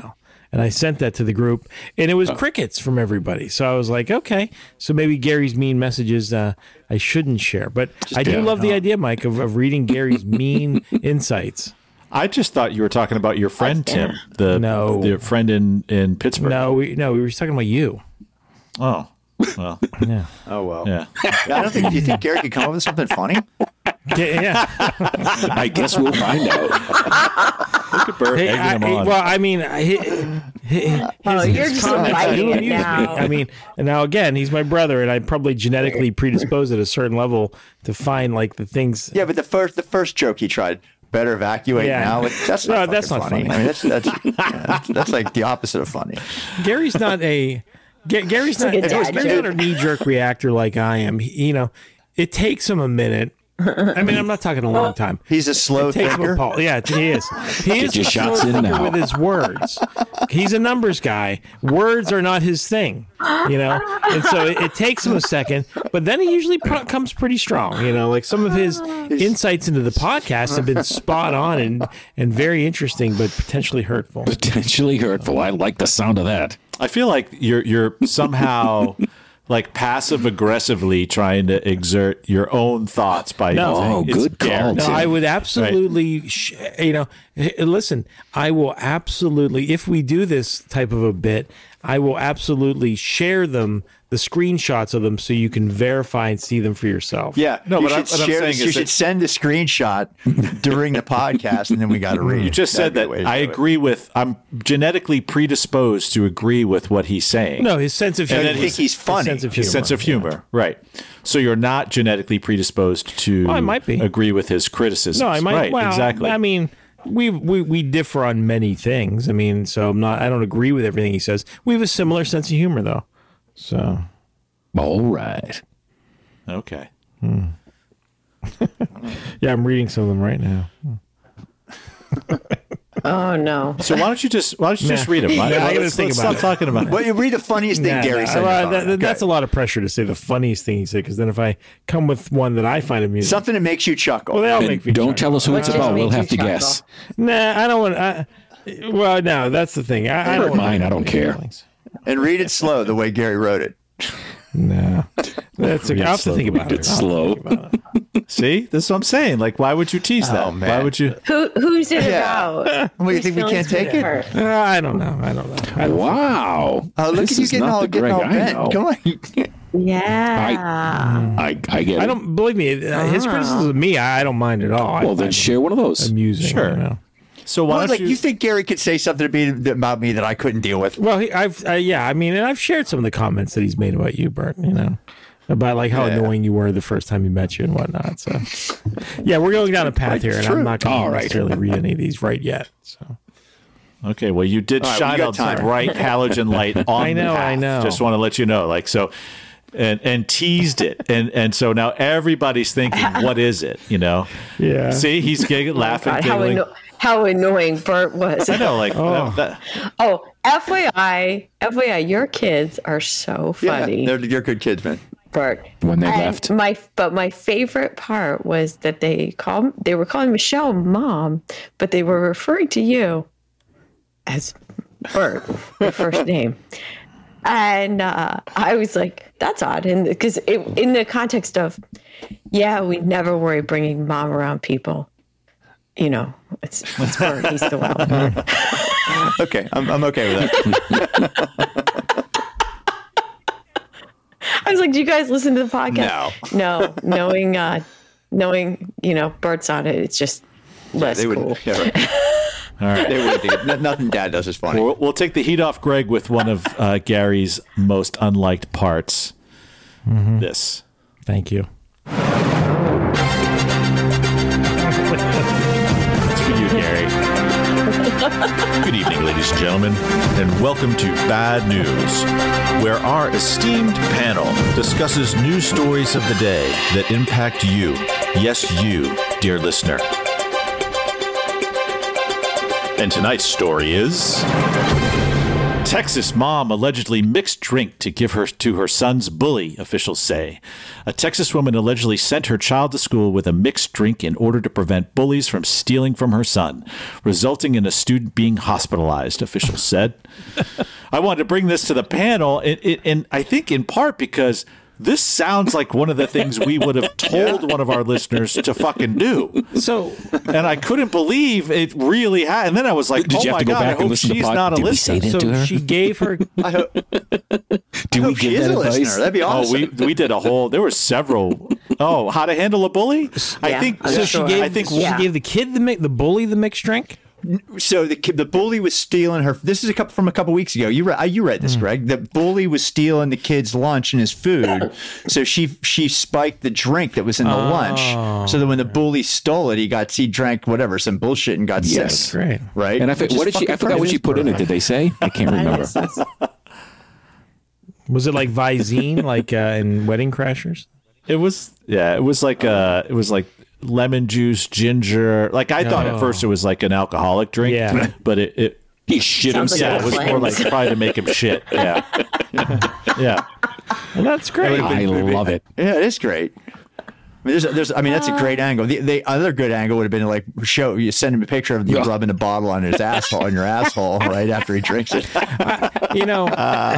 And I sent that to the group, and it was crickets from everybody. So I was like, okay, so maybe Gary's mean messages I shouldn't share. But I do love the idea, Mike, of reading Gary's mean insights. I just thought you were talking about your friend, Tim, the friend in Pittsburgh. No, we were talking about you. Oh, well. Yeah. Oh, well. Yeah. I don't think. Do you think Gary could come up with something funny? Yeah. I guess we'll find out. Look at Bert egging him on. Well, I mean, you're just inviting it now. I mean, and now again, he's my brother, and I'm probably genetically predisposed at a certain level to find like the things. Yeah, but the first joke he tried, better evacuate now. Like, that's not funny. I mean, that's like the opposite of funny. Gary's not a knee-jerk reactor like I am. It takes him a minute. I mean, I'm not talking a long time. He's a slow thinker. Yeah, he is. He is a slow thinker with his words. He's a numbers guy. Words are not his thing, And so it takes him a second, but then he usually comes pretty strong. Like some of his insights into the podcast have been spot on and very interesting, but potentially hurtful. Potentially hurtful. I like the sound of that. I feel like you're somehow like passive aggressively trying to exert your own thoughts by good call. No, I would absolutely listen, I will absolutely, if we do this type of a bit, I will absolutely share them, the screenshots of them, so you can verify and see them for yourself. Yeah, no, but you should send the screenshot during the podcast, and then we got to read. You just said that I agree with. I'm genetically predisposed to agree with what he's saying. No, his sense of humor. I think he's funny. His sense of humor, right? So you're not genetically predisposed to I might be. agree with his criticisms. No, I might. Right, well, exactly. I mean, we differ on many things. I mean, so I don't agree with everything he says. We have a similar sense of humor, though. So, all right. Okay. Yeah, I'm reading some of them right now. Oh no! So why don't you just read them? Let's stop talking about it. Well, you read the funniest thing Gary said. That's a lot of pressure to say the funniest thing he said, because then if I come with one that I find amusing, something that makes you chuckle. Well, they all make me don't chuckle. tell us who it's about. We'll have to guess. Nah, I don't want. Well, no, that's the thing. I don't mine. I don't care. And read it slow, the way Gary wrote it. No, that's I'll have to think about it. Slow. See, this is what I'm saying. Like, why would you tease that? Man. Why would you? Who's it about? What, you think we can't take it? I don't know. Wow. Oh, look at you getting all bent. Come on. Yeah. I get it. I don't believe me. His criticism of me, I don't mind at all. Well, then share one of those. Amusing. Sure. So why don't you think Gary could say something about me that I couldn't deal with? Well, and I've shared some of the comments that he's made about you, Bert. About like how annoying you were the first time he met you and whatnot. So, yeah, we're going down a path here, and I'm not going to necessarily read any of these right yet. So, okay, well, you did shine a bright halogen light on the path. I know. Just want to let you know, like so. And teased it, and so now everybody's thinking, what is it? Yeah. See, he's laughing. How annoying Bert was. I know, like. FYI, your kids are so funny. Yeah, you're good kids, man. Bert, when they left. But my favorite part was that they were calling Michelle Mom, but they were referring to you as Bert, your first name. And I was like, that's odd. And because in the context of, we never worry bringing Mom around people. It's Bert. He's the wild card. Okay, I'm okay with that. I was like, do you guys listen to the podcast? No. Knowing, Bert's on it, it's just less cool. Yeah, right. All right. They wouldn't nothing Dad does is funny. We'll take the heat off Greg with one of Gary's most unliked parts. Mm-hmm. This. Thank you. That's for you, Gary. Good evening, ladies and gentlemen, and welcome to Bad News, where our esteemed panel discusses news stories of the day that impact you. Yes, you, dear listener. And tonight's story is Texas mom allegedly mixed drink to give her to her son's bully, officials say. A Texas woman allegedly sent her child to school with a mixed drink in order to prevent bullies from stealing from her son, resulting in a student being hospitalized, officials said. I wanted to bring this to the panel, and I think in part because this sounds like one of the things we would have told one of our listeners to fucking do. So, and I couldn't believe it really had. And then I was like, Did oh you have my to go God, I back and hope listen to she's pod? not a Did we listener. say that to her? she gave her. Do we She give is that a advice? listener. That'd be awesome. Oh, we did a whole. There were several. Oh, how to handle a bully? I Yeah, think. I'm So sure. she gave. I think. She gave the kid the bully the mixed drink. So the bully was stealing her. This is from a couple weeks ago. You read this, Greg. The bully was stealing the kid's lunch and his food. So she spiked the drink that was in the lunch. So that when the bully stole it, he drank whatever, some bullshit, and got Yes. sick. Great. Right? And I forgot what she put in it. Did they say? I can't remember. Was it like Visine, like in Wedding Crashers? It was. Yeah. It was like. It was like lemon juice, ginger. Like I thought at first it was like an alcoholic drink. Yeah. But it He shit Sounds like himself. yeah, it was more like Cleanse. probably to make him shit. Yeah. Yeah. Well, that's great. I love it. Yeah, it is great. I mean, that's a great angle. The other good angle would have been to like show you send him a picture of you rubbing a bottle on his asshole on your asshole right after he drinks it. You know,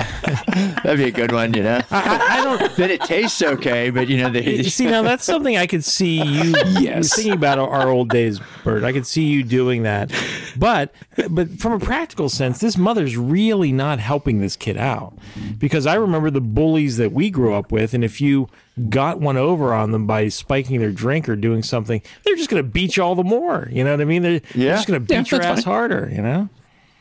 That'd be a good one, you know. I don't. Then it tastes okay, but you know You see, now that's something I could see you Yes. thinking about our old days, Bert. I could see you doing that. But from a practical sense, this mother's really not helping this kid out. Because I remember the bullies that we grew up with, and if you got one over on them by spiking their drink or doing something, they're just going to beat you all the more. You know what I mean? They're just going to beat your that's ass harder, you know?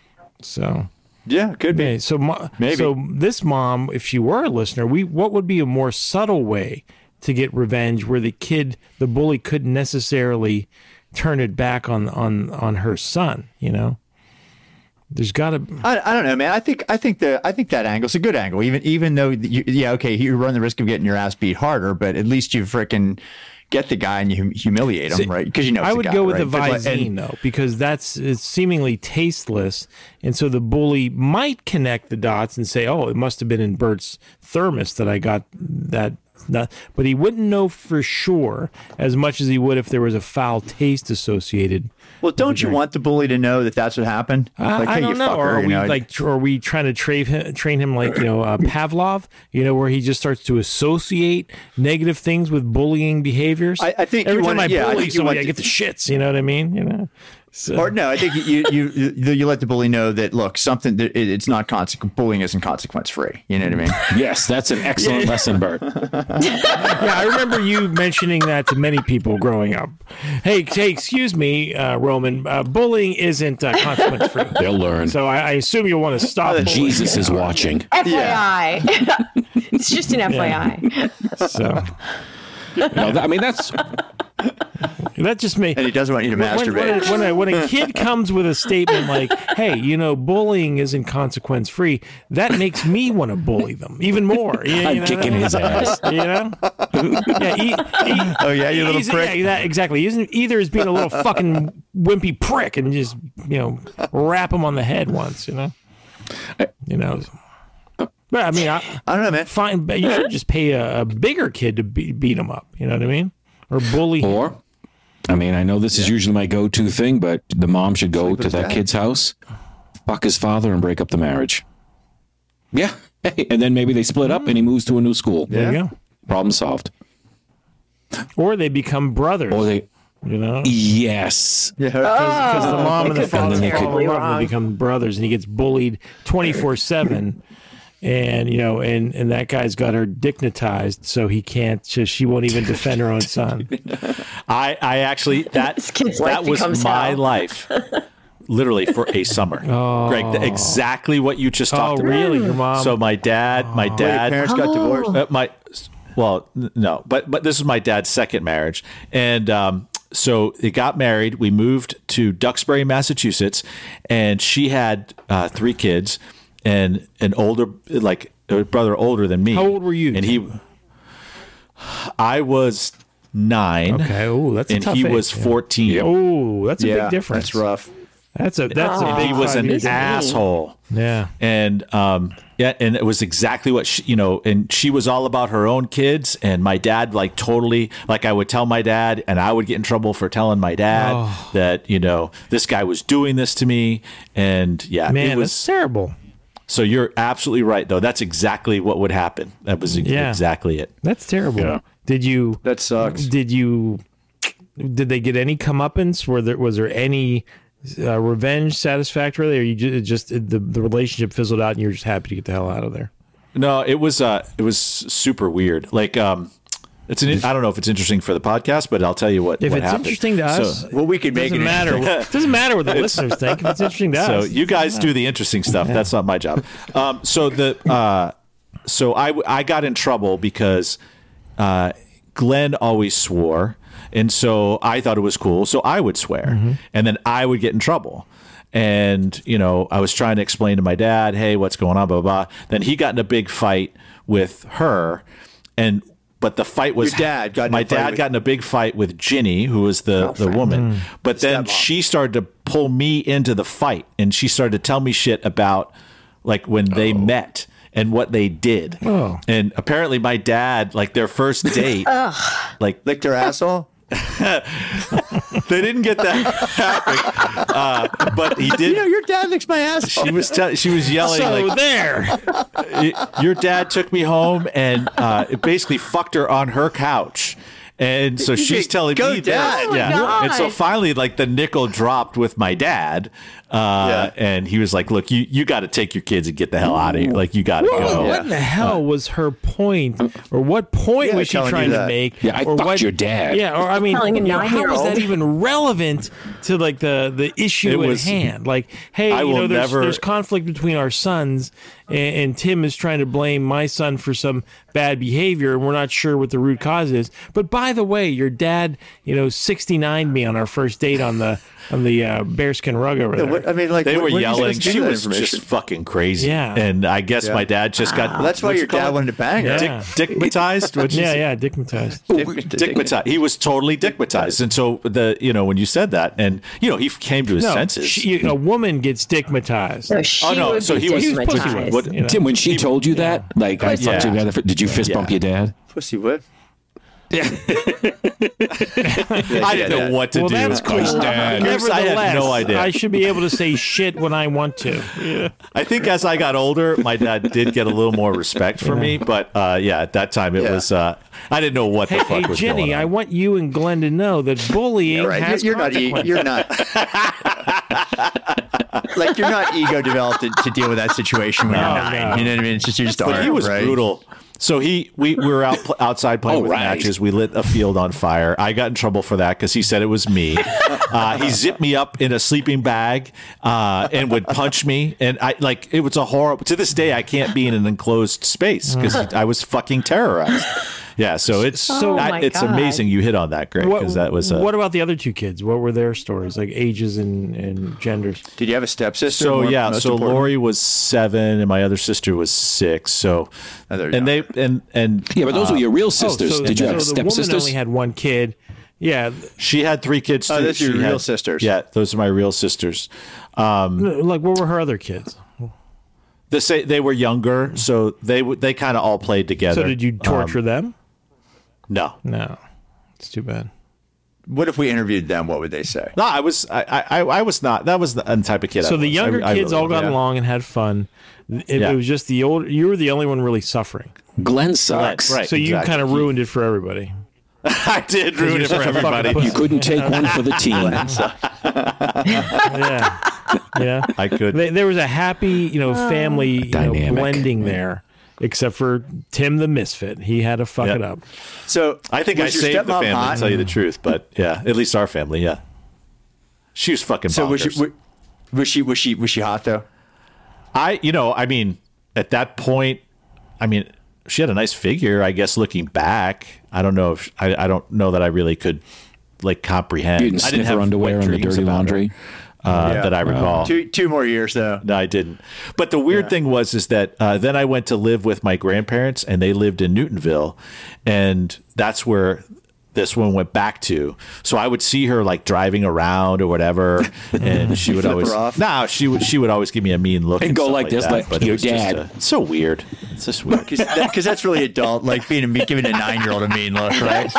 So... yeah, could be. Okay, so Maybe. so this mom, if she were a listener, what would be a more subtle way to get revenge where the bully couldn't necessarily turn it back on her son? You know, there's got to. I don't know, man. I think that angle's a good angle. Even though you run the risk of getting your ass beat harder, but at least you frickin' get the guy and you humiliate him, right? Because I would go with the right? Visine though, because it's seemingly tasteless, and so the bully might connect the dots and say, "Oh, it must have been in Bert's thermos that I got that." But he wouldn't know for sure as much as he would if there was a foul taste associated. Well, don't you want the bully to know that that's what happened? I don't know. Or are we trying to train him like Pavlov? You know, where he just starts to associate negative things with bullying behaviors. I think every you time want I to, bully I think you somebody, want I get the shits. You know what I mean? You know. So. Or no, I think you let the bully know that look, it's not bullying isn't consequence free. You know what I mean? Yes, that's an excellent lesson, Bert. Yeah, I remember you mentioning that to many people growing up. Hey, excuse me, Roman. Bullying isn't consequence free. They'll learn. So I assume you'll want to stop. bullying. Jesus is watching. FYI. It's just an FYI. So I mean, that's that just made. And he doesn't want you to masturbate. When a kid comes with a statement like, "Hey, you know, bullying isn't consequence free," that makes me want to bully them even more. I'm kicking his ass. You know? Yeah. Oh yeah, you little prick. Yeah, exactly. Either as being a little fucking wimpy prick and just rap him on the head once. You know. But I mean, I don't know, man. fine. But you should just pay a bigger kid to beat him up. You know what I mean? Or bully him. Or, I mean, I know this is usually my go-to thing, but the mom should go to that kid's house, fuck his father, and break up the marriage. Yeah. Hey, and then maybe they split up and he moves to a new school. There you go. Problem solved. Or they become brothers. Or they, you know, yes. because the mom and the could go father fall terribly in love and wrong. they become brothers, and he gets bullied 24/7. And and that guy's got her dignitized, so he can't. She won't even defend her own son. I actually This kid's life that was becomes my hell. life, literally for a summer. Greg, exactly what you just talked about. Really, your mom? So my dad, Your parents got divorced. No, but this is my dad's second marriage, and so they got married. We moved to Duxbury, Massachusetts, and she had 3 kids. And an older, like a brother older than me. How old were you? And I was 9. Okay. Oh, that's a and tough he age. was 14. Oh, that's a big difference. That's rough. That's a And big he was 5 an years. asshole. Yeah. And and it was exactly what she, and she was all about her own kids, and my dad totally, I would tell my dad, and I would get in trouble for telling my dad that this guy was doing this to me, and Man, it was that's terrible. So you're absolutely right, though. That's exactly what would happen. That was exactly it. That's terrible. Yeah. That sucks. Did they get any comeuppance? Was there any revenge satisfactorily, or you just the relationship fizzled out and you're just happy to get the hell out of there? No, it was super weird. I don't know if it's interesting for the podcast, but I'll tell you what. If what it's happened. interesting to us, Well, we could make doesn't it matter. It doesn't matter what the listeners think. If it's interesting to So us, you guys do the interesting stuff. That's not my job. So I got in trouble because Glenn always swore, and so I thought it was cool. So I would swear, and then I would get in trouble. And I was trying to explain to my dad, "Hey, what's going on?" Blah blah blah. Then he got in a big fight with her, but the fight was my dad got in a big fight with Ginny, who was the woman. But then she started to pull me into the fight, and she started to tell me shit about when they met and what they did. And apparently my dad, their first date, licked her asshole. They didn't get that graphic, but he did. Your dad licks my asshole. She was yelling so there. Your dad took me home and it basically fucked her on her couch. And so she's telling me Dad. that. God. And so finally, the nickel dropped with my dad. And he was like, "Look, you got to take your kids and get the hell out of here. You got to go." What in the hell was her point, or what point was she trying to make? Yeah, I or fucked your dad. Yeah, or I mean, Telling a how was 9-year-old. that even relevant to the issue at hand? Hey, I will there's conflict between our sons, and Tim is trying to blame my son for some bad behavior, and we're not sure what the root cause is. But by the way, your dad, 69'd me on our first date on the bearskin rug over there. I mean, They were when are you yelling. supposed to She do that was information? just fucking crazy. Yeah. And I guess my dad just got. Well, that's why your dad wanted to bang her. Yeah. Dickmatized? What'd you say? Yeah, dickmatized. Dickmatized. He was totally dickmatized. And so when you said that, and he came to his senses. A woman gets dickmatized. No, she no, would so be he was stigmatized. what- Tim, when she told you that, I fucked your dad, did you fist bump your dad? Pussy would. I didn't know what to do. That's cool. Dad. Nevertheless, I had no idea. I should be able to say shit when I want to. Yeah. I think as I got older, my dad did get a little more respect for me. But at that time, it was I didn't know what the fuck Hey, was Jenny, going on. I want you and Glenn to know that bullying has You're not. consequences. You're not. You're not ego developed to deal with that situation when you're 9. no. You know what I mean? It's just you just But aren't, he was right? brutal. So we were outside playing with right. matches. We lit a field on fire. I got in trouble for that because he said it was me. He zipped me up in a sleeping bag and would punch me. And it was a horrible. To this day, I can't be in an enclosed space because I was fucking terrorized. Yeah, so it's my it's God. amazing you hit on that, Greg, because that was. What about the other two kids? What were their stories, ages and genders? Did you have a stepsister? So Most so important? Lori was 7 and my other sister was 6. So they're and they and Yeah, but those were your real sisters. Did you have the woman stepsisters? only had one kid. Yeah, she had 3 kids too. Oh, those are your She real had- sisters. Yeah, those are my real sisters. what were her other kids? They were younger, so they kind of all played together. So did you torture them? No, No, it's too bad. What if we interviewed them? What would they say? no, I was not. That was the type of kid. So I the was. younger I kids really all got was. along and had fun. It Yeah. was just the old. You were the only one really suffering. Glenn sucks. Right. So you exactly. kind of ruined it for everybody. I did ruin it for everybody. You couldn't take one for the team. Yeah, yeah. I could. There was a happy, family Dynamic. blending there, except for Tim the misfit. He had to fuck Yep. it up. So I think I was your saved the stepmom family, hot? to tell you the truth. But yeah, at least our family. Yeah, she was fucking. So bonkers. was she hot though? I mean, at that point, she had a nice figure, I guess, looking back. I don't know if I don't know that I really could comprehend. You didn't I sniff her underwear wet in the dreams dirty about her, laundry. that I recall. 2 more years though. No, I didn't. But the weird thing was that then I went to live with my grandparents, and they lived in Newtonville, and that's where this one went back to. So I would see her like driving around or whatever, and she would always she would always give me a mean look and go stuff like this, that, like but your it was just, dad. it's so weird. It's just weird. Because that's really adult, like giving a 9-year-old a mean look, right?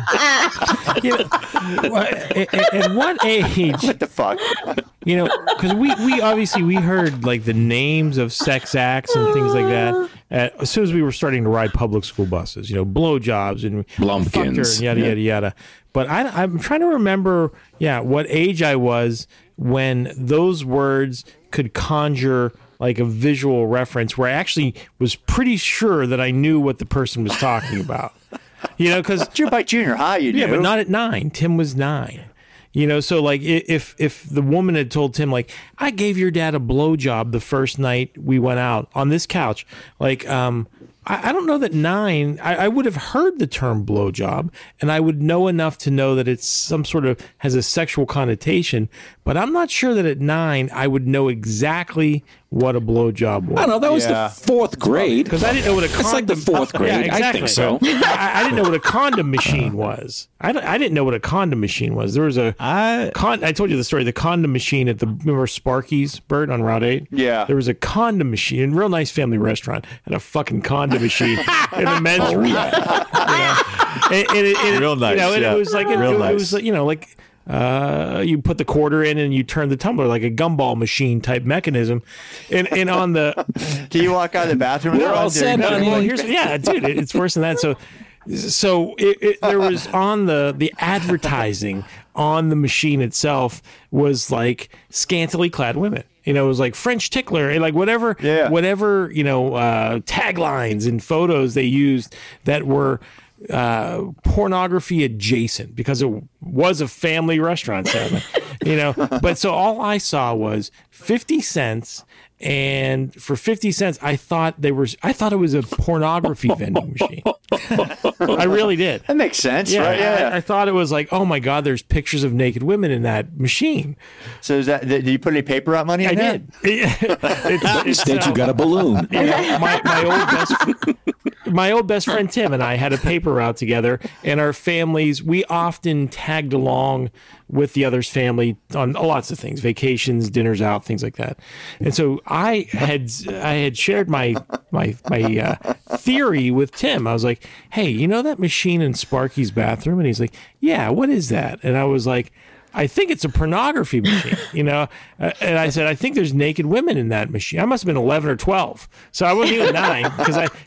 At what age? What the fuck? Because we obviously heard like the names of sex acts and things like that as soon as we were starting to ride public school buses. Blowjobs and Blumpkins, fucked her and yada yada. But I'm trying to remember, what age I was when those words could conjure like a visual reference where I actually was pretty sure that I knew what the person was talking about. Because you're by junior high, you knew. Yeah, but not at 9. Tim was 9. So like if the woman had told Tim, like, I gave your dad a blowjob the first night we went out on this couch, like, I don't know that 9, I would have heard the term blowjob and I would know enough to know that it's some sort of has a sexual connotation, but I'm not sure that at 9 I would know exactly what a blowjob was. I don't know. That was the 4th grade. Because I didn't know what a condom... It's like the 4th grade. Yeah, exactly. I think so. I didn't know what a condom machine was. I didn't know what a condom machine was. There was I told you the story. The condom machine at remember Sparky's, Bert, on Route 8? Yeah. There was a condom machine, real nice family restaurant, and a fucking condom machine in the men's room. Real nice. It was like, you put the quarter in and you turn the tumbler like a gumball machine type mechanism, and on the. Do you walk out of the bathroom? We're all set, honey. Well, dude, it's worse than that. So there was on the advertising on the machine itself was like scantily clad women. It was like French tickler and like whatever taglines and photos they used that were pornography adjacent because it was a family restaurant, sadly. But so all I saw was 50 cents. And for 50 cents, I thought it was a pornography vending machine. I really did. That makes sense, yeah, right? Yeah. I thought it was like, oh my God, there's pictures of naked women in that machine. So did you put any paper out money on that? I did. Instead, you got a balloon. My old best friend Tim and I had a paper route together, and our families, we often tagged along with the other's family on lots of things, vacations, dinners out, things like that. And so I had shared my theory with Tim. I was like, hey, that machine in Sparky's bathroom? And he's like, yeah, what is that? And I was like, I think it's a pornography machine, and I said, I think there's naked women in that machine. I must have been 11 or 12. So I wasn't even 9 because I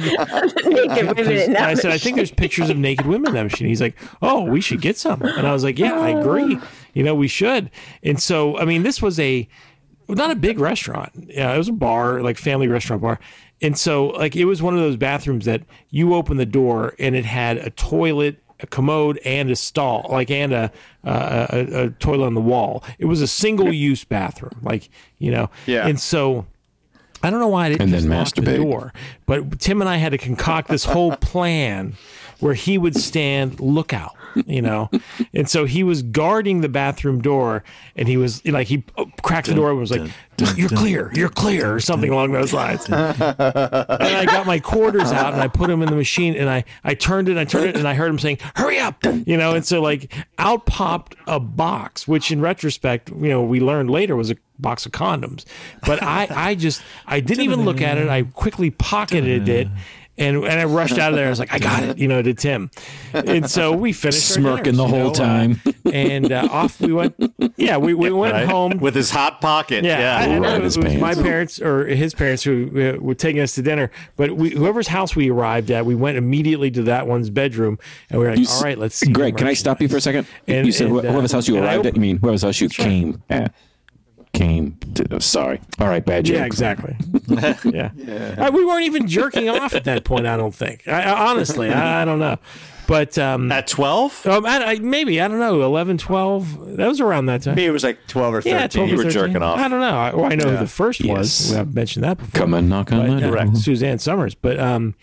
said, I think there's pictures of naked women in that machine. He's like, oh, we should get some. And I was like, yeah, I agree. We should. And so, I mean, this was not a big restaurant. Yeah, it was a bar, like family restaurant bar. And so like, it was one of those bathrooms that you open the door and it had a toilet, a commode, and a stall, and a toilet on the wall. It was a single-use bathroom, Yeah. And so I don't know why I didn't just lock the door, but Tim and I had to concoct this whole plan where he would stand lookout, and so he was guarding the bathroom door, and he was like, he cracked the door and was like, you're clear, or something along those lines. And I got my quarters out and I put them in the machine, and I turned it and I heard him saying, hurry up, and so like out popped a box, which in retrospect, we learned later was a box of condoms. But I didn't even look at it. I quickly pocketed it. And I rushed out of there. I was like, I got it, to Tim. And so we finished smirking the whole time. And off we went. Yeah, we went home. With his hot pocket. Yeah. It was my parents or his parents who were taking us to dinner. But whoever's house we arrived at, we went immediately to that one's bedroom. And we were like, all right, let's see. Greg, can I stop you for a second? You said whoever's house you arrived at? You mean whoever's house you came at? Sorry. All right, bad joke. Yeah, exactly. Yeah. We weren't even jerking off at that point, I don't think. Honestly, I don't know. But at 12? Maybe, I don't know, 11, 12. That was around that time. Maybe it was like 12 or 13. Yeah, 12 you were 13. jerking off. I don't know. I know who the first was. I've mentioned that before. Come and knock on my door. Suzanne Summers. But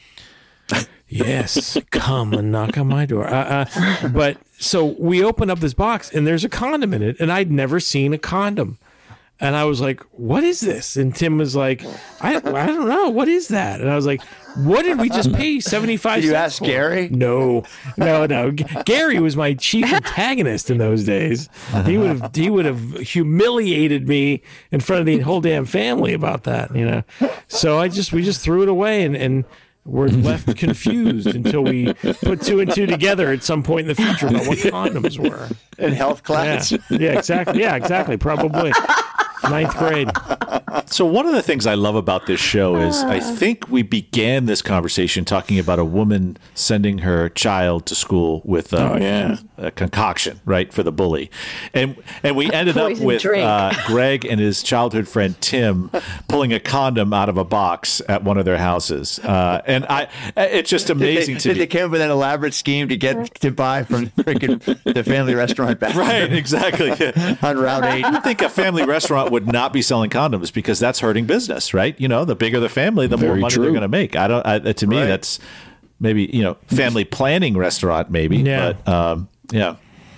yes, come and knock on my door. But so we open up this box, and there's a condom in it, and I'd never seen a condom. And I was like, what is this? And Tim was like, I don't know. What is that? And I was like, what did we just pay 75 Did you cents ask for? Gary? No. Gary was my chief antagonist in those days. He would have humiliated me in front of the whole damn family about that, you know. So we just threw it away and we're left confused until we put 2 and 2 together at some point in the future about what condoms were. In health class. Yeah, exactly. Yeah, exactly. Probably 9th grade. So one of the things I love about this show is I think we began this conversation talking about a woman sending her child to school with a concoction, right, for the bully. And we ended up with Greg and his childhood friend Tim pulling a condom out of a box at one of their houses. And it's just amazing to me. They came up with an elaborate scheme to get to buy from freaking the family restaurant back Right, exactly. on Route 8. I think a family restaurant would not be selling condoms because that's hurting business, right? You know, the bigger the family, the more money they're going to make. To me, that's maybe, you know, family planning restaurant, maybe. Yeah. But, yeah.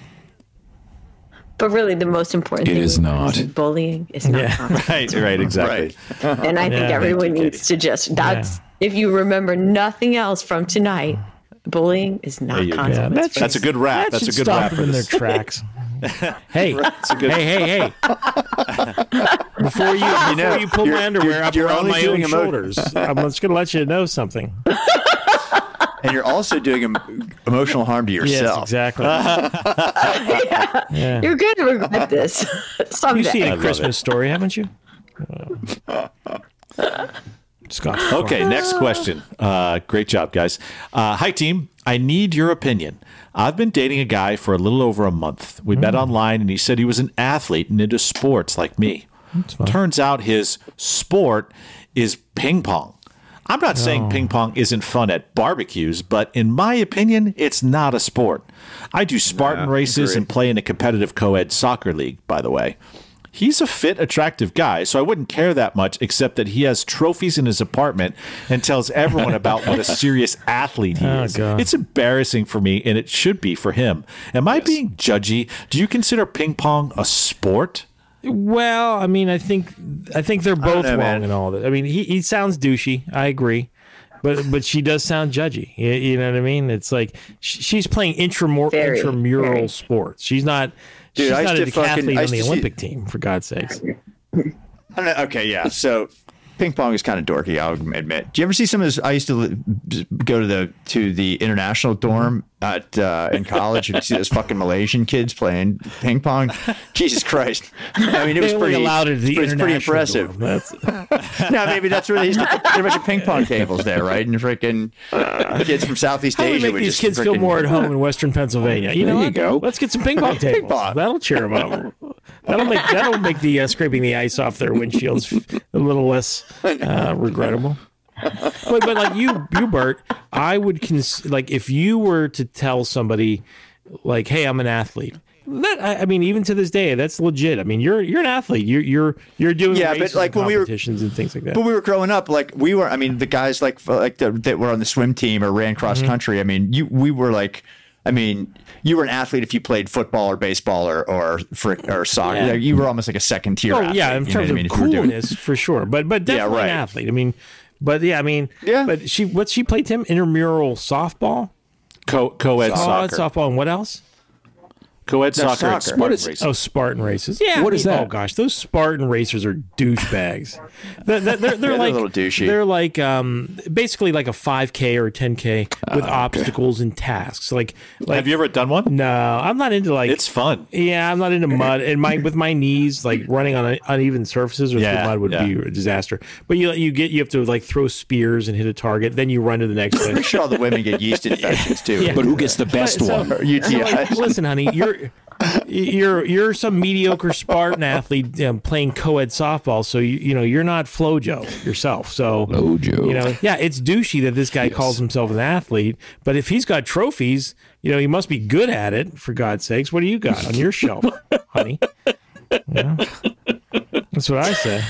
But really, the most important thing is not. bullying is not. Right, exactly. And I think everyone needs to just, if you remember nothing else from tonight, bullying is not consequence. That's a good wrap. That's a good wrap them in their tracks. Hey, hey. Before you pull my underwear up around my own shoulders, I'm just going to let you know something. And you're also doing emotional harm to yourself. Yes, exactly. Yeah. You're going to regret this someday. You've seen A Christmas Story, haven't you? Scott. Okay, next question. Great job, guys. Hi, team. I need your opinion. I've been dating a guy for a little over a month. We met online, and he said he was an athlete and into sports like me. Turns out his sport is ping pong. I'm not saying ping pong isn't fun at barbecues, but in my opinion, it's not a sport. I do Spartan races and play in a competitive co-ed soccer league, by the way. He's a fit, attractive guy, so I wouldn't care that much, except that he has trophies in his apartment and tells everyone about what a serious athlete he is. God. It's embarrassing for me, and it should be for him. Am I being judgy? Do you consider ping pong a sport? Well, I mean, I think they're both wrong in all of it. I mean, he sounds douchey. I agree. But she does sound judgy. You know what I mean? It's like she's playing intramural sports. She's not... Dude, she's not a decathlete on the Olympic team, for God's sakes. Okay, yeah. So ping pong is kind of dorky, I'll admit. Do you ever see some of this? I used to go to the international dorm in college and see those fucking Malaysian kids playing ping pong. Jesus Christ! I mean, it was pretty allowed it. It's pretty impressive. No, maybe that's where they used to put a bunch of ping pong tables there, right? And freaking kids from Southeast How do we Asia make would these just kids feel more at home in Western Pennsylvania? You know what? go. Let's get some ping pong tables. Ping pong. That'll cheer them up. That'll make the scraping the ice off their windshields a little less regrettable. But like you Bert, I would like if you were to tell somebody like, "Hey, I'm an athlete." I mean, even to this day, that's legit. I mean, you're an athlete. You're doing races, but like when competitions and things like that. But we were growing up, like we were. I mean, the guys that were on the swim team or ran cross country. I mean, we were like. I mean, you were an athlete if you played football or baseball or soccer. Yeah. You were almost like a second tier. athlete, Yeah, in terms of coolness, for sure. But definitely right. an athlete. I mean, but she played Tim intramural softball, Co-ed soccer. softball, and what else? Co-ed soccer and soccer. Spartan races. Oh, Spartan races. Yeah. What is that? Oh gosh, those Spartan racers are douchebags. they're like a little douchey. They're like basically like a 5K or a 10K with obstacles and tasks. Like Have you ever done one? No, I'm not into like. It's fun. Yeah, I'm not into mud, and with my knees, like running on uneven surfaces with the mud would be a disaster. But you have to like throw spears and hit a target, then you run to the next one. I'm sure all the women get yeast infections too. Yeah. But who gets the best one? UTIs. Listen, honey, you're some mediocre Spartan athlete playing co-ed softball, so you're not FloJo yourself. So FloJo. It's douchey that this guy calls himself an athlete, but if he's got trophies, he must be good at it. For God's sakes, what do you got on your shelf, honey? That's what I say.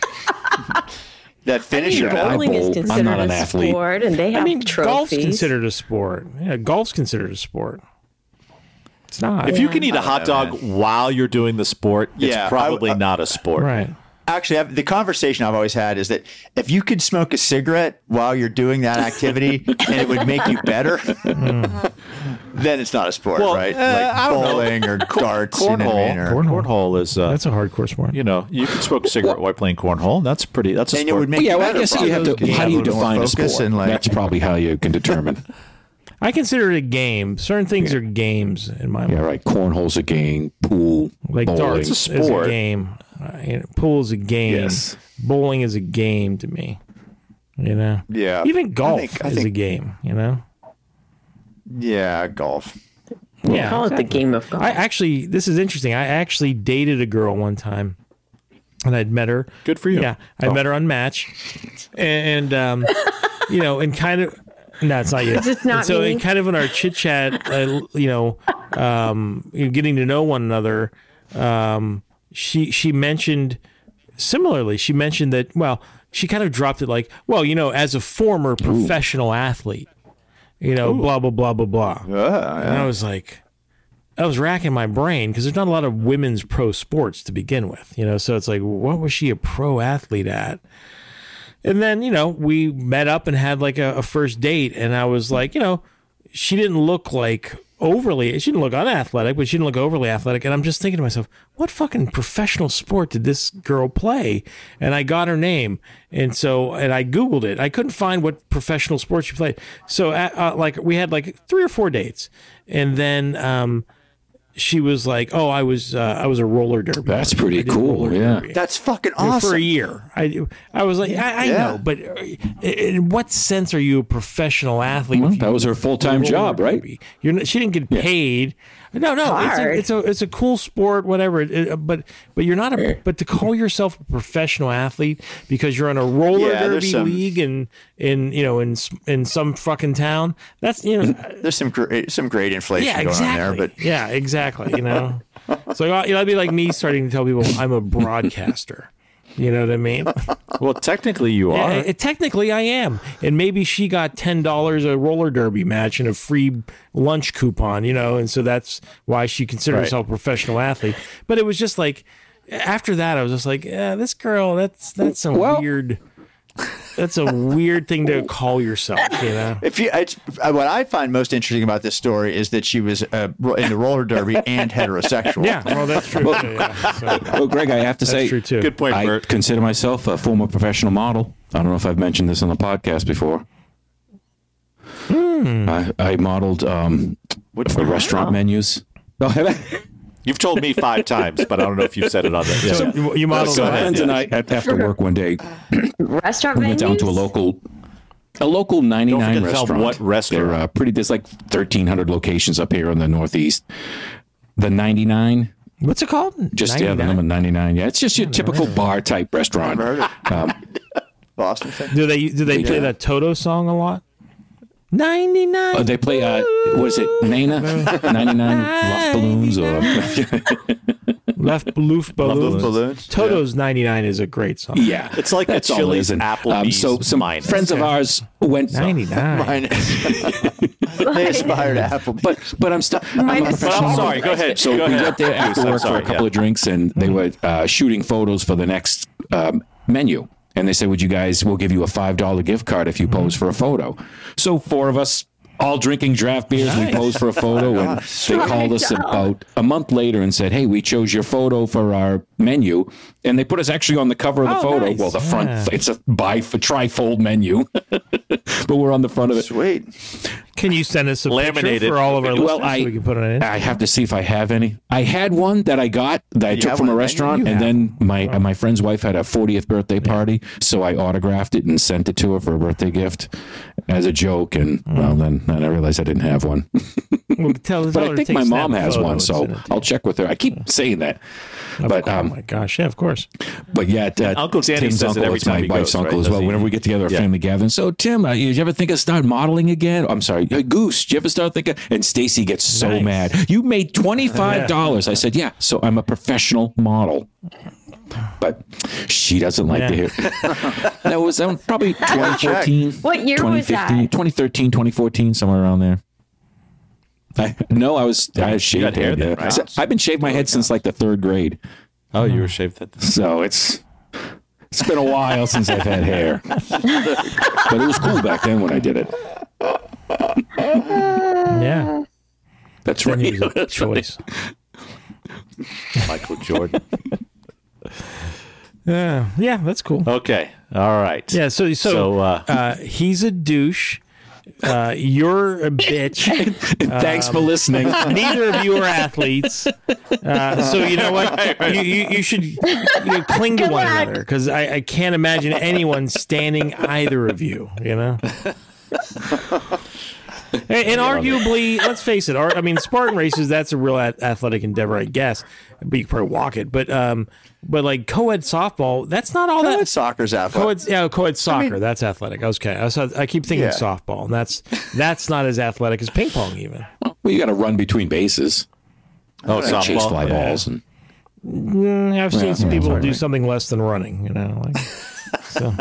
That finisher. Bowling is I'm considered not an a athlete. sport, and they have Golf's trophies. considered a sport. Yeah, golf's considered a sport. It's not. If you can eat a hot dog while you're doing the sport, it's probably not a sport. Right. Actually, the conversation I've always had is that if you could smoke a cigarette while you're doing that activity and it would make you better, then it's not a sport, right? Like bowling or darts. Cornhole is that's a hardcore sport. You know, you can smoke a cigarette while playing cornhole. That's a and sport. it would make you better. I guess you have to. How do you define a sport? That's probably how you can determine. I consider it a game. Certain things are games in my mind. Yeah, right. Cornhole's a game. Pool, like bowling. darts It's a sport. is a game. Pool is a game. Yes. Bowling is a game to me. You know. Yeah. Even golf I is think a game. You know. Yeah, golf. Yeah, Call it the game of golf. This is interesting. I actually dated a girl one time, and I'd met her. Good for you. Yeah, I met her on Match, and you know, and kind of. No, it's not you. It's not and so, me. in kind of in our chit chat, getting to know one another, she mentioned similarly. She mentioned that. Well, she kind of dropped it like, well, you know, as a former professional athlete, you know, blah blah blah blah blah. And I was like, I was racking my brain because there's not a lot of women's pro sports to begin with, you know. So it's like, what was she a pro athlete at? And then, you know, we met up and had like a first date, and I was like, you know, she didn't look like she didn't look unathletic, but she didn't look overly athletic. And I'm just thinking to myself, what fucking professional sport did this girl play? And I got her name. And I Googled it. I couldn't find what professional sport she played. So we had like 3 or 4 dates. And then, she was like, "Oh, I was a roller derby." That's pretty cool. Yeah, that's fucking awesome. For a year, I was like, I know, but in what sense are you a professional athlete? Well, that was her full-time job, right? She didn't get paid. No, it's a cool sport, whatever. But you're not but to call yourself a professional athlete because you're in a roller derby league in some fucking town. That's there's some great inflation going on there, but exactly. You know, so it'd be like me starting to tell people I'm a broadcaster. You know what I mean? Well, technically you are. Yeah, technically I am. And maybe she got $10 a roller derby match and a free lunch coupon, you know, and so that's why she considered herself a professional athlete. But it was just like, after that, I was just like, this girl, that's a weird thing to call yourself, you know. What I find most interesting about this story is that she was in the roller derby and heterosexual. Yeah, well, that's true. Well, Greg, I have to say, true too. Good point, Bert. I consider myself a former professional model. I don't know if I've mentioned this on the podcast before. I modeled for restaurant menus. You've told me 5 times, but I don't know if you've said it on there. Yeah. So you modeled So friends and I, after work one day, Restaurant we went down to a local 99 Don't forget to tell restaurant. them what restaurant. They're pretty. There's like 1,300 locations up here in the Northeast. The 99. What's it called? Just the number 99. Yeah, it's just your typical bar type restaurant. Boston thing. Do they play that Toto song a lot? 99. They play, what is it, Nana? 99 Love Balloons or... Left Loof Balloons. Toto's 99 is a great song. Yeah. It's like that's the Chili's and Applebee's so some minus. friends of ours went... 99. They aspire to Applebee's. But I'm still... I'm a professional. I'm sorry. Go ahead. So Go we ahead. went there after work for a couple of drinks, and they were shooting photos for the next menu. And they said, we'll give you a $5 gift card if you pose for a photo. So 4 of us, all drinking draft beers, we posed for a photo, and they called us about a month later and said, hey, we chose your photo for our menu. And they put us actually on the cover of the photo. Nice. Well, the front, it's a trifold menu, but we're on the front of it. Sweet. Can you send us a Laminated. picture for all of our Well, listeners so we can put it in? I have to see if I have any. I had one that I got that I took have from a one? restaurant, and then my friend's wife had a 40th birthday party, so I autographed it and sent it to her for a birthday gift as a joke. And well, then I realized I didn't have one. Well, tell But her I to think take my mom snap has photo one, and so send it to I'll you. check with her. I keep saying that. But oh my gosh, yeah, of course. But yeah, Uncle Danny Tim's says it uncle, every it's time my he wife's goes, uncle right? as well. Does he? Whenever we get together, a Yeah. family gathering. So Tim, did you ever think of start modeling again? I'm sorry, Goose. Did you ever start thinking? And Stacy gets so Nice. mad. You made $25. I said, yeah. So I'm a professional model. But she doesn't like to hear. That was probably 2014. What year was that? 2013, 2014, somewhere around there. I had shaved hair hair. then, Yeah. right? I've been shaving my head since like the 3rd grade. Oh, you were shaved that. So it's been a while since I've had hair. But it was cool back then when I did it. Yeah. That's Then right. he was a That's right. choice. Michael Jordan. Yeah, that's cool. Okay. All right. Yeah, so he's a douche. You're a bitch. Thanks for listening. Neither of you are athletes. So you know what? You should cling to one another, because I can't imagine anyone standing either of you, you know? And arguably, let's face it, Spartan races, that's a real athletic endeavor, I guess. But you can probably walk it. But like co-ed softball, that's not all Co-ed that. soccer's athletic. Co-ed soccer, that's athletic. Okay. I keep thinking softball, and that's not as athletic as ping pong even. Well, you got to run between bases. Oh, Chase softball. fly Yeah. balls. And I've seen some people sorry, do Mike. something less than running, you know. Like, so.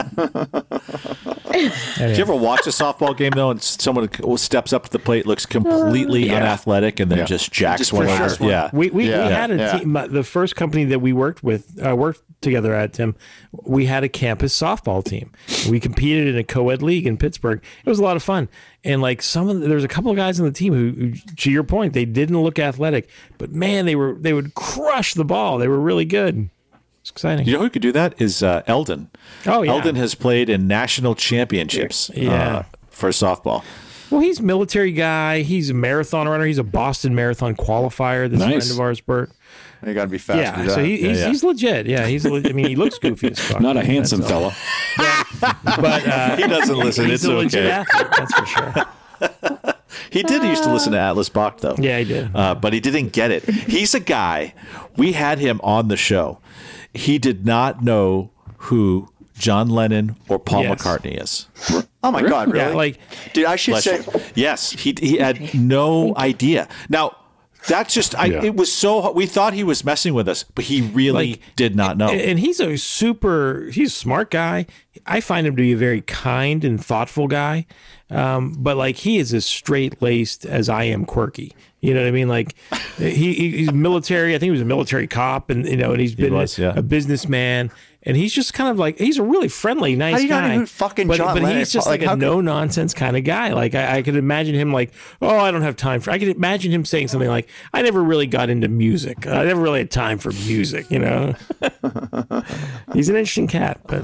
Did you ever watch a softball game though, and someone steps up to the plate, looks completely unathletic, and then just jacks one for over? sure. Yeah. We had a team. The first company that we worked together at, Tim, we had a campus softball team. We competed in a co-ed league in Pittsburgh. It was a lot of fun. And like there's a couple of guys on the team who, to your point, they didn't look athletic, but man, they would crush the ball. They were really good. It's exciting. You know who could do that is Eldon. Oh, yeah. Eldon has played in national championships for softball. Well, he's a military guy. He's a marathon runner. He's a Boston Marathon qualifier. This friend of ours, Bert. You got to be fast. Yeah, to do that. so he's legit. Yeah, he looks goofy as fuck. not a handsome fella. But He doesn't listen. he's It's a legit okay. athlete, that's for sure. He did used to listen to Atlas Bach, though. Yeah, he did. But he didn't get it. He's a guy. We had him on the show. He did not know who John Lennon or Paul Yes. McCartney is. Oh my God, really? Yeah, like Dude, I should Bless say. you. Yes, he had no idea. Now, that's just, it was so, we thought he was messing with us, but he really did not know. and he's a smart guy. I find him to be a very kind and thoughtful guy. But like, he is as straight laced as I am quirky. You know what I mean? Like he's military. I think he was a military cop, and and he's been a businessman. And he's just kind of like, he's a really friendly, nice How do you guy. not know who fucking but John Lennon he's is? just like Like, a no-nonsense kind of guy. Like, I could imagine him like, oh, I don't have time for... I could imagine him saying something like, I never really got into music. I never really had time for music, you know? He's an interesting cat, but...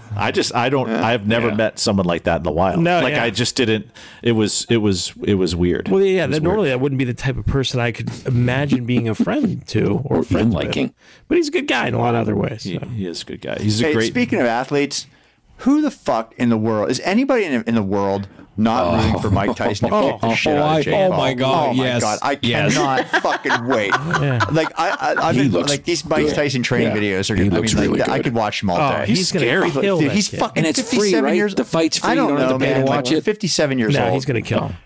I've never met someone like that in the wild. No, like, yeah. I just didn't... It was weird. Well, yeah, normally that wouldn't be the type of person I could imagine being a friend to or friend liking. But he's a good guy in a lot of other ways. So. He is a good guy. He's a Hey, great... speaking of athletes, who the fuck in the world is anybody in the world not rooting for Mike Tyson to kick the shit out of Jake Paul? my God, Oh my yes. God, I Yes. cannot fucking wait. Like I've He been looks like these Mike good. Tyson training Yeah. videos are. He I mean, looks really I good. could watch them all Oh, day. he's going to kill Dude, that he's kid. fucking And it's free, 57 right? years. The fight's free. I don't You don't have know, to pay to man. watch Like, it. 57 years No, old. he's going to kill him.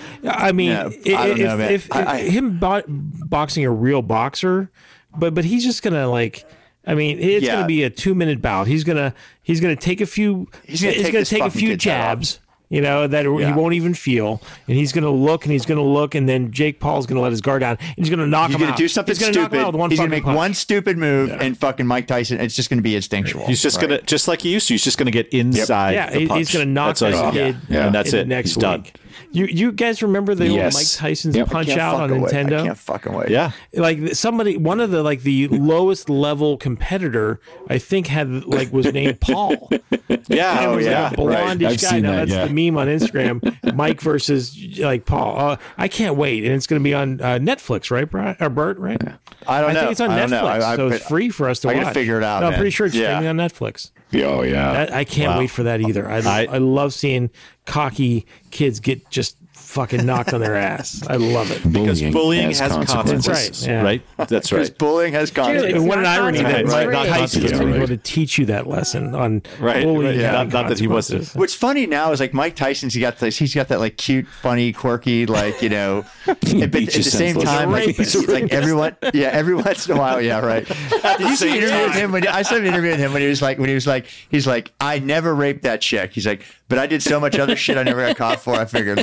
I mean, Yeah, I don't know, man. if him boxing a real boxer, but he's just gonna like. I mean, it's Yeah. gonna be a 2-minute bout. He's gonna take a few. He's gonna take this take a fucking few kid's head off. jabs. You know that he won't even feel, and he's gonna look, and then Jake Paul's gonna let his guard down, and he's gonna knock He's him going out. to do something He's gonna knock him stupid. out with one He's going to fucking make punch. one stupid move, and fucking Mike Tyson. It's just going to be instinctual. He's just gonna, just like he used to. He's just gonna get inside. Yeah, the punch. he's going to knock That's all that he- kid. and that's in it. the next He's done. week. You guys remember the old Yes. Mike Tyson's Yep. punch I can't out on fucking wait. Nintendo? I can't fucking wait. Yeah, Like one of the like the lowest level competitor, I think was named Paul. yeah, And it was yeah. like a blondish I've guy. seen Now that, that's the meme on Instagram. Mike versus like Paul. I can't wait, and it's going to be on Netflix, right, Brian or Bert? Right? I don't know. I think it's on I don't know. Netflix, so it's free for us to I watch. gotta figure it out, No, I'm man. pretty sure it's Yeah. streaming on Netflix. Oh, yeah. I can't wait for that either. I love seeing cocky kids get just fucking knocked on their ass. I love it. Because bullying has consequences, That's right, yeah. right? That's Because right. bullying has consequences. It's What an not irony that consequence Mike free. Tyson is Yeah, going to right. go to teach you that lesson on Right, bullying. yeah. and Not that he wasn't. consequences. What's funny now is like Mike Tyson's he's got that like cute, funny, quirky, like but at the beats you same senseless. time, like, Rapist. it's like every once in a while, yeah, right. Did you see an interview with him? I saw an interview with him when he was like, I never raped that chick. He's like, but I did so much other shit I never got caught for. I figured like, whatever.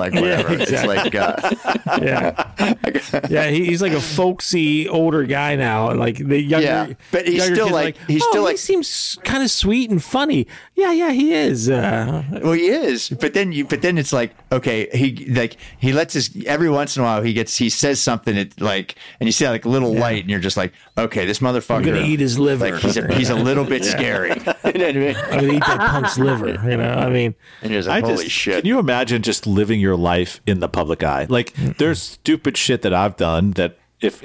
whatever. Exactly. It's like, yeah, he's like a folksy older guy now, and like the younger, but he's younger still kids are like, he's still like, he seems kind of sweet and funny. Yeah, he is. well, he is, but then it's like, okay, he lets his, every once in a while he says something that like, and you see like a little light, and you're just like, okay, this motherfucker, I'm gonna eat his liver. Like, he's a little bit scary. You know what I mean? I'm gonna eat that punk's liver. You know, I mean, and you're just like, holy shit. Can you imagine just living your life in the public eye? Like, there's stupid shit that I've done that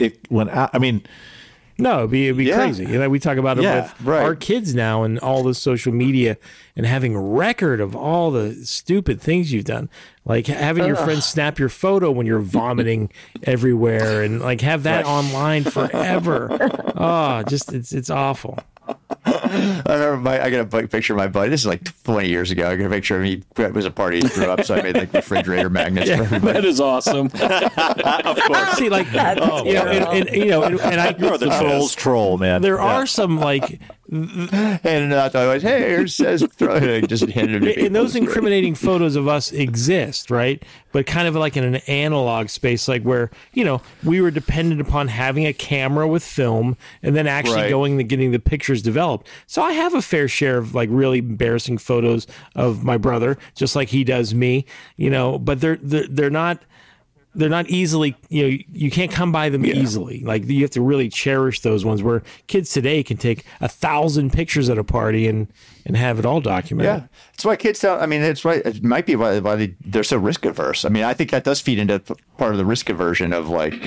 no, it'd be crazy. You know, we talk about it with our kids now and all the social media and having a record of all the stupid things you've done. Like having your friends snap your photo when you're vomiting everywhere and like have that online forever. Oh, just it's awful. I remember I got a picture of my buddy. This is like 20 years ago. I got a picture of me. It was a party he threw up, so I made like refrigerator magnets for everybody. That is awesome. Of course. See, like, and I You're the troll's troll, man. There are some like, And I thought, always, hey, here says, just handed it to and those incriminating photos of us exist, right? But kind of like in an analog space, like where, you know, we were dependent upon having a camera with film and then actually going and getting the pictures developed. So I have a fair share of like really embarrassing photos of my brother, just like he does me, you know, but they're not easily, you know, you can't come by them easily. Like you have to really cherish those ones where kids today can take 1,000 pictures at a party and have it all documented. Yeah. That's why kids don't, I mean, it's right. It might be why they're so risk averse. I mean, I think that does feed into part of the risk aversion of like,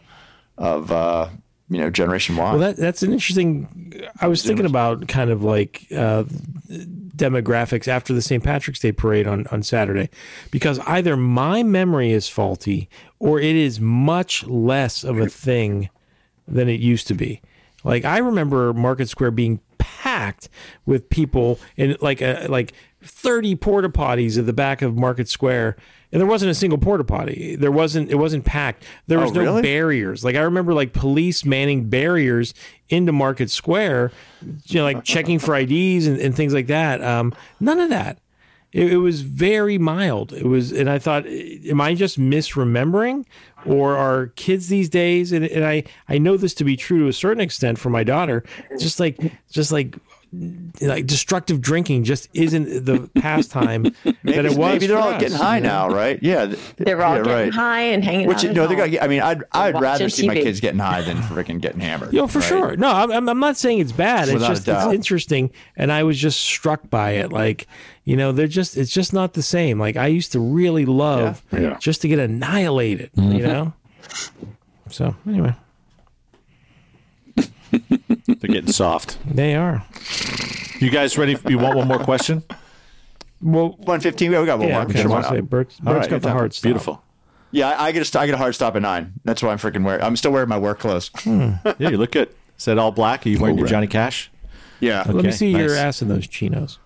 you know, Generation Y. Well, that's an interesting, I was thinking about kind of like demographics after the St. Patrick's Day parade on Saturday, because either my memory is faulty or it is much less of a thing than it used to be. Like I remember Market Square being packed with people in like 30 porta potties at the back of Market Square. And there wasn't a single porta potty. It wasn't packed. There was no barriers. Like I remember like police manning barriers into Market Square, you know, like checking for IDs and things like that. None of that. It was very mild. It was, and I thought, am I just misremembering, or are kids these days? And I know this to be true to a certain extent for my daughter. Just like destructive drinking just isn't the pastime that it was. Maybe they're for all us. getting high now, right? Yeah, they're all getting high and hanging out. No, I mean, I'd rather see my TV. kids getting high than freaking getting hammered. You know, for sure. No, I'm not saying it's bad. It's Without just a doubt. it's interesting, and I was just struck by it. Like, you know, it's just not the same. Like I used to really love just to get annihilated. You know. So anyway. They're getting soft. They are. You guys ready? You want one more question? Well, 1:15. We got one more. okay. Sure, why not? Bert's got the hard stop. Beautiful. Yeah, I get a hard stop at 9. That's why I'm freaking wearing. I'm still wearing my work clothes. Yeah, you look good. Is that all black? Are you wearing your Johnny Cash? Yeah. Okay, Let me see your nice. ass in those chinos.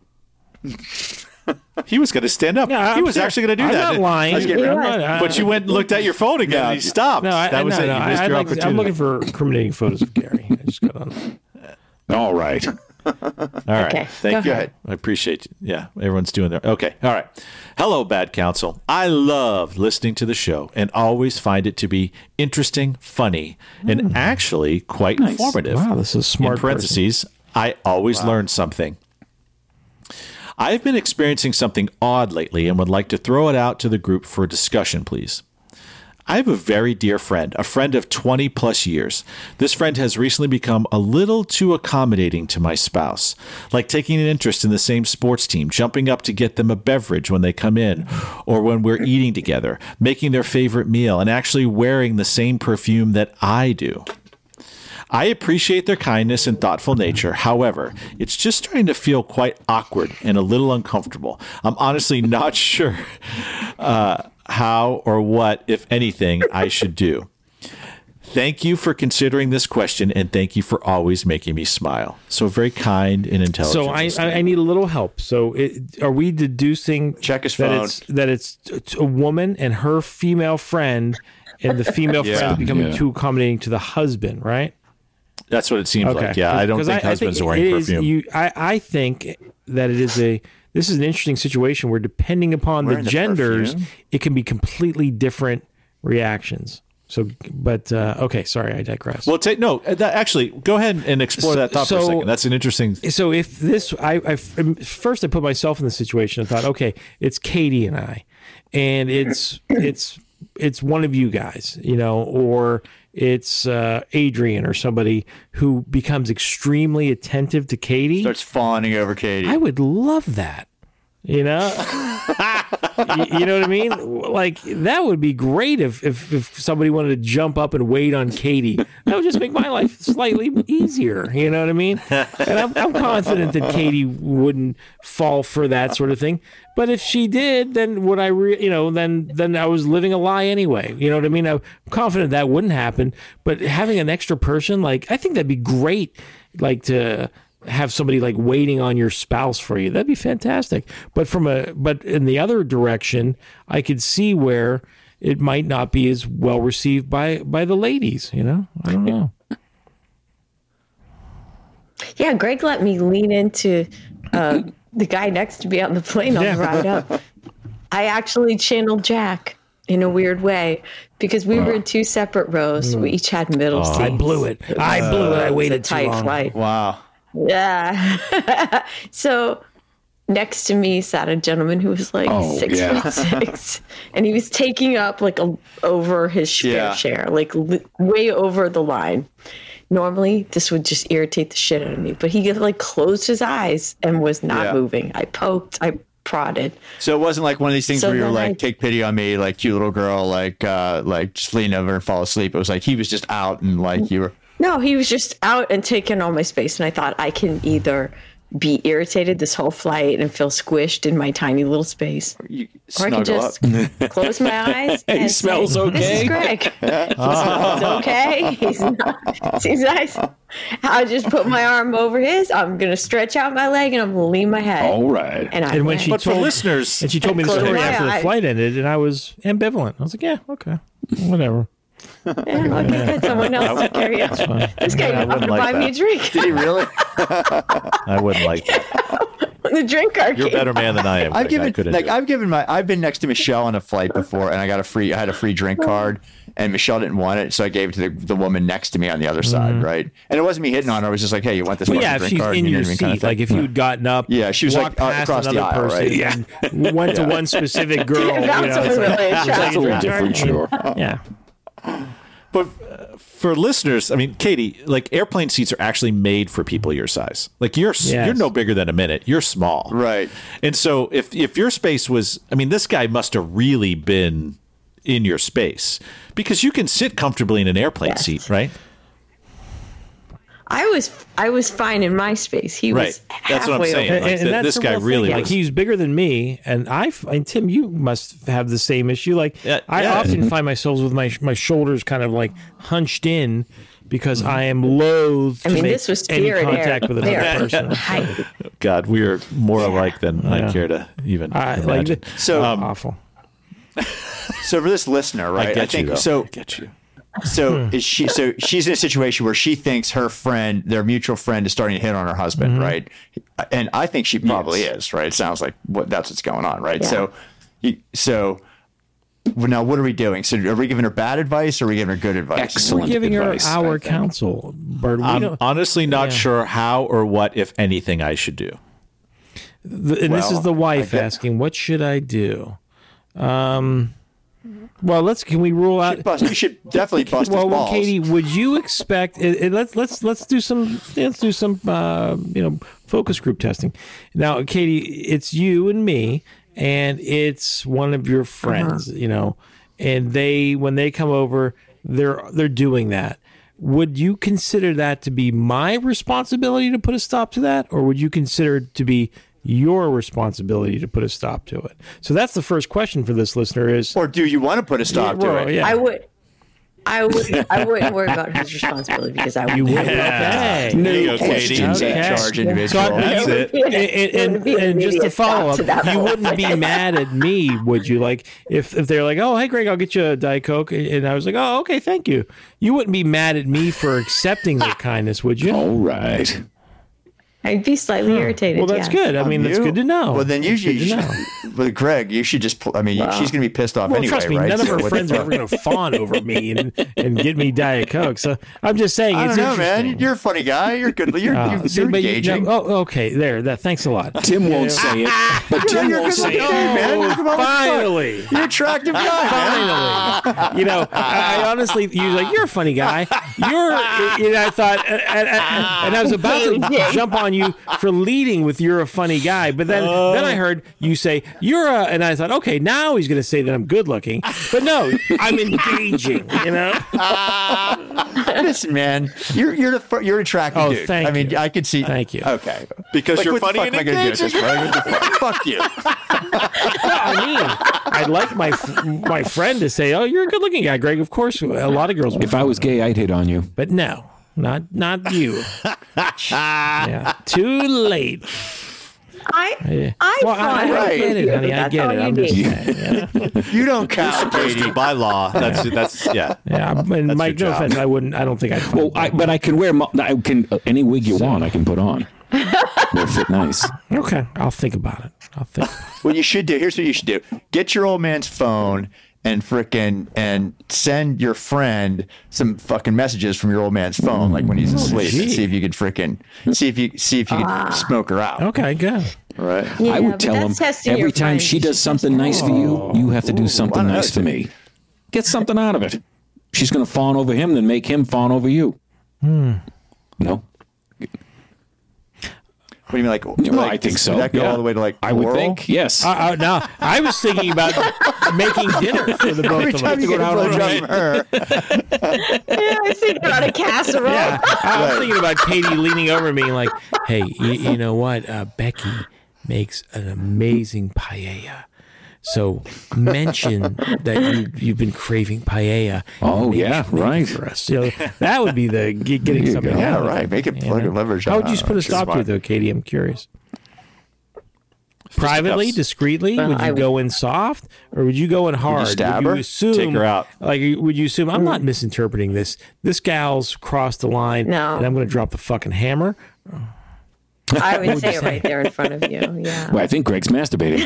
He was going to stand up. Yeah, he was actually going to do I'm that. not lying. But you went and looked at your phone again and he stopped. No, that was it. You missed your opportunity. I'm looking for incriminating photos of Gary. I just got on. All right. All right. Okay, Thank go you. ahead. I appreciate you. Yeah, everyone's doing their. Okay. All right. Hello, Bad Counsel. I love listening to the show and always find it to be interesting, funny, and actually quite informative. Wow, this is a smart In parentheses, I always learn something. I've been experiencing something odd lately and would like to throw it out to the group for a discussion, please. I have a very dear friend, a friend of 20 plus years. This friend has recently become a little too accommodating to my spouse, like taking an interest in the same sports team, jumping up to get them a beverage when they come in or when we're eating together, making their favorite meal, and actually wearing the same perfume that I do. I appreciate their kindness and thoughtful nature. However, it's just starting to feel quite awkward and a little uncomfortable. I'm honestly not sure how or what, if anything, I should do. Thank you for considering this question, and thank you for always making me smile. So very kind and intelligent. So I need a little help. So are we deducing Check his that phone. it's a woman and her female friend, and the female friend is becoming too accommodating to the husband, right? That's what it seems like. Yeah, I don't think husbands are wearing perfume. I think that it is this is an interesting situation where depending upon the genders, it can be completely different reactions. So, but okay, sorry, I digress. Well, actually, go ahead and explore that thought for a second. That's an interesting. So, if this, first I put myself in the situation and thought, okay, it's Katie and I, and it's one of you guys, or it's Adrian or somebody who becomes extremely attentive to Katie, starts fawning over Katie. I would love that. You know what I mean? Like, that would be great if somebody wanted to jump up and wait on Katie. That would just make my life slightly easier. You know what I mean? And I'm confident that Katie wouldn't fall for that sort of thing. But if she did, then would I? Then I was living a lie anyway. You know what I mean? I'm confident that wouldn't happen. But having an extra person, I think that'd be great. To have somebody waiting on your spouse for you. That'd be fantastic. But in the other direction, I could see where it might not be as well received by the ladies, I don't know. Yeah, Greg let me lean into the guy next to me on the plane on the ride up. I actually channeled Jack in a weird way because we were in two separate rows. We each had middle seats. I blew it. I waited too long. Flight. Wow. Yeah. So next to me sat a gentleman who was 6'6", and he was taking up over his fair share, way over the line. Normally, this would just irritate the shit out of me, but he closed his eyes and was not moving. I poked, I prodded. So it wasn't one of these things where you were take pity on me, cute little girl, just lean over and fall asleep. It was he was just out and you were. No, he was just out and taking all my space. And I thought I can either be irritated this whole flight and feel squished in my tiny little space, or I can just close my eyes and he smells okay. This is Greg. He smells okay. He's not. Seems nice. I'll just put my arm over his. I'm going to stretch out my leg and I'm going to lean my head. All right. And when she told listeners, and she told me the story after the flight ended, and I was ambivalent. I was like, yeah, okay, whatever. Yeah, I'll get someone else to carry out. This guy offered to buy me a drink. Did he really? I wouldn't like that. The drink card. You're a better man than I am. I've been next to Michelle on a flight before, and I had a free drink card, and Michelle didn't want it, so I gave it to the woman next to me on the other side, right? And it wasn't me hitting on her. I was just hey, you want this drink card? If she's in your seat, if you had gotten up, she was across the aisle, right? Yeah, went to one specific girl. That's a little different, sure. Yeah. But for listeners, I mean, Katie, airplane seats are actually made for people your size. You're no bigger than a minute. You're small. Right. And so if your space was, this guy must have really been in your space because you can sit comfortably in an airplane seat, right? I was fine in my space. He was halfway. That's what I'm saying. And this guy really was. He's bigger than me, and Tim, you must have the same issue. I often find myself with my shoulders kind of hunched in because I am loath to make any contact with another person. God, we are more alike than I care to even imagine. So awful. So for this listener, right? I get you. So is she? So she's in a situation where she thinks her friend, their mutual friend, is starting to hit on her husband, right? And I think she probably is, right? It sounds like that's what's going on, right? Yeah. So now what are we doing? So are we giving her bad advice or are we giving her good advice? Excellent. We're giving advice, her our counsel, Bert. I'm honestly not sure how or what, if anything, I should do. This is the wife asking, "What should I do?" Well, can we rule out? You should definitely bust his balls. Well, Katie, would you expect? Let's do some focus group testing. Now, Katie, it's you and me, and it's one of your friends, and when they come over, they're doing that. Would you consider that to be my responsibility to put a stop to that, or would you consider it to be your responsibility to put a stop to it? So that's the first question for this listener is, or do you want to put a stop to it? Yeah. I wouldn't worry about his responsibility because I would. You would. Okay. There you go, Katie. Charge individual. That's it. And just to follow up, you wouldn't be mad at me, would you? If they're like, "Oh, hey, Greg, I'll get you a Diet Coke," and I was like, "Oh, okay, thank you." You wouldn't be mad at me for accepting their kindness, would you? All right. I'd be slightly irritated. Well, that's good. I mean, that's good to know. Well, then That's good to know. but Greg, you should just. I mean, she's going to be pissed off Well, anyway, trust me, right? none of So her what friends the are fuck? ever going to fawn over me and get me Diet Coke. So I'm just saying, I it's don't know, interesting. man. You're a funny guy. You're good. You're See, but engaging. okay, there. Thanks a lot. Tim won't say it, but Tim You're won't good say looking, it. man. Come on, what the fuck? Finally. You're an attractive guy, man. Finally, I honestly, you're like, you're a funny guy. I thought, and I was about to jump on you for leading with "you're a funny guy," but then I heard you say and I thought, okay, now he's going to say that I'm good looking, but no, I'm engaging. Listen, man, you're an attractive dude. Thank I mean, you. I could see. Thank you. Okay, Because Like, you're what the funny fuck and am I gonna do engaging. this, Greg? What the fuck? Fuck you. I mean, I'd like my friend to say, "Oh, you're a good-looking guy, Greg." Of course, a lot of girls would. If I was gay, I'd hit on you. But no, not you. Yeah, too late. I Well, I Right. get it, honey. I That's get all it. you I'm just need. saying. Yeah, You don't count, Katie. By law, that's yeah. yeah. And Mike, your no job. offense, I don't think I'd. Well, but I can wear any wig you want. I can put on. They'll fit nice. Okay, I'll think about it. What you should do, here's what you should do. Get your old man's phone and send your friend some fucking messages from your old man's phone, like when he's asleep, and see if you could see if you could smoke her out. Okay, good. Right. Yeah, I but would tell him that's testing your every time she friends. does something nice for you, you have to do something I don't know. nice for me. Get something out of it. She's going to fawn over him, then make him fawn over you. No? What do you mean, like? Well, I think so. Would that go Yeah. all the way to like? I would oral? think, yes. Now, I was thinking about making dinner for the both Every of time us. you get a blowjob from her, Yeah, I think about a casserole. Yeah, I was thinking about Katie leaning over and being like, "Hey, you know what? Becky makes an amazing paella. So mention that you've been craving paella. Oh, Maybe yeah, she'll make it right. for us. That would be the getting you something go. yeah, out of right. it, Make it you plug know? and leverage. How would you put a stop to it, smart. though, Katie? I'm curious. Privately, Fisticuffs. discreetly, would you go in soft or would you go in hard? stab would her? you assume, Take her out. Like, would you assume I'm not misinterpreting this? This gal's crossed the line, No. and I'm going to drop the fucking hammer. I would say it right there in front of you. Yeah. Well, I think Greg's masturbating.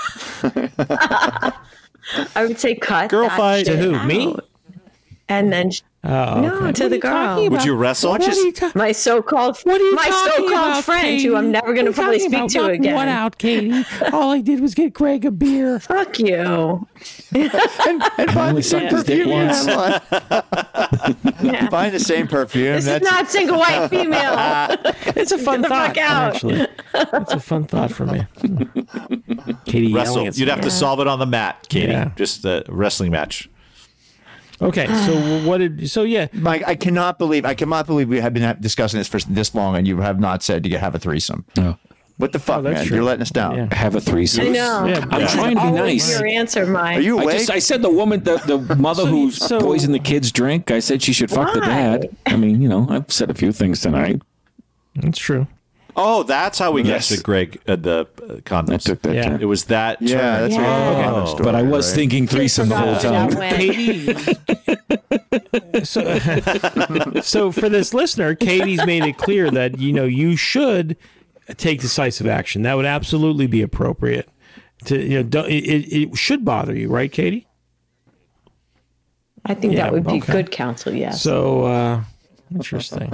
I would say cut. Girl that fight. shit To who, out. me? And then Oh, no, okay. to the girl. Would you wrestle? What are you talking? My so-called What are you my talking so-called about, friend Katie? who I'm never going to What are probably you talking speak about? to Knock again. What out, Katie? All I did was get Greg a beer. Fuck you. and buy only the same sucked his dick perfume? once. Yeah. Buy the same perfume. This is That's not single white female. It's a fun the thought, fuck out. actually. It's a fun thought for me. Katie Wrestle. yelling at You'd have to solve it on the mat, Katie. Yeah. Just a wrestling match. Okay, so yeah. Mike, I cannot believe we have been discussing this for this long, and you have not said you have a threesome. No. What the fuck, that's man? true. You're letting us down. Yeah. Have a threesome. I know. Yeah, I'm trying to be Always nice. your answer, Mike. Are you awake? I said the woman, the mother who poisoned the kid's drink. I said she should fuck the Why? dad. I mean, I've said a few things tonight. That's true. Oh, that's how we Yes. got to Greg the I condoms. took that Yeah. turn. It was that. Yeah, turn. that's Yeah. right. Okay. But I was thinking threesome the whole Forgot time. that went. So for this listener, Katie's made it clear that you should take decisive action. That would absolutely be appropriate. It should bother you, right, Katie? I think Yeah, that would be okay. good counsel, yes. So interesting.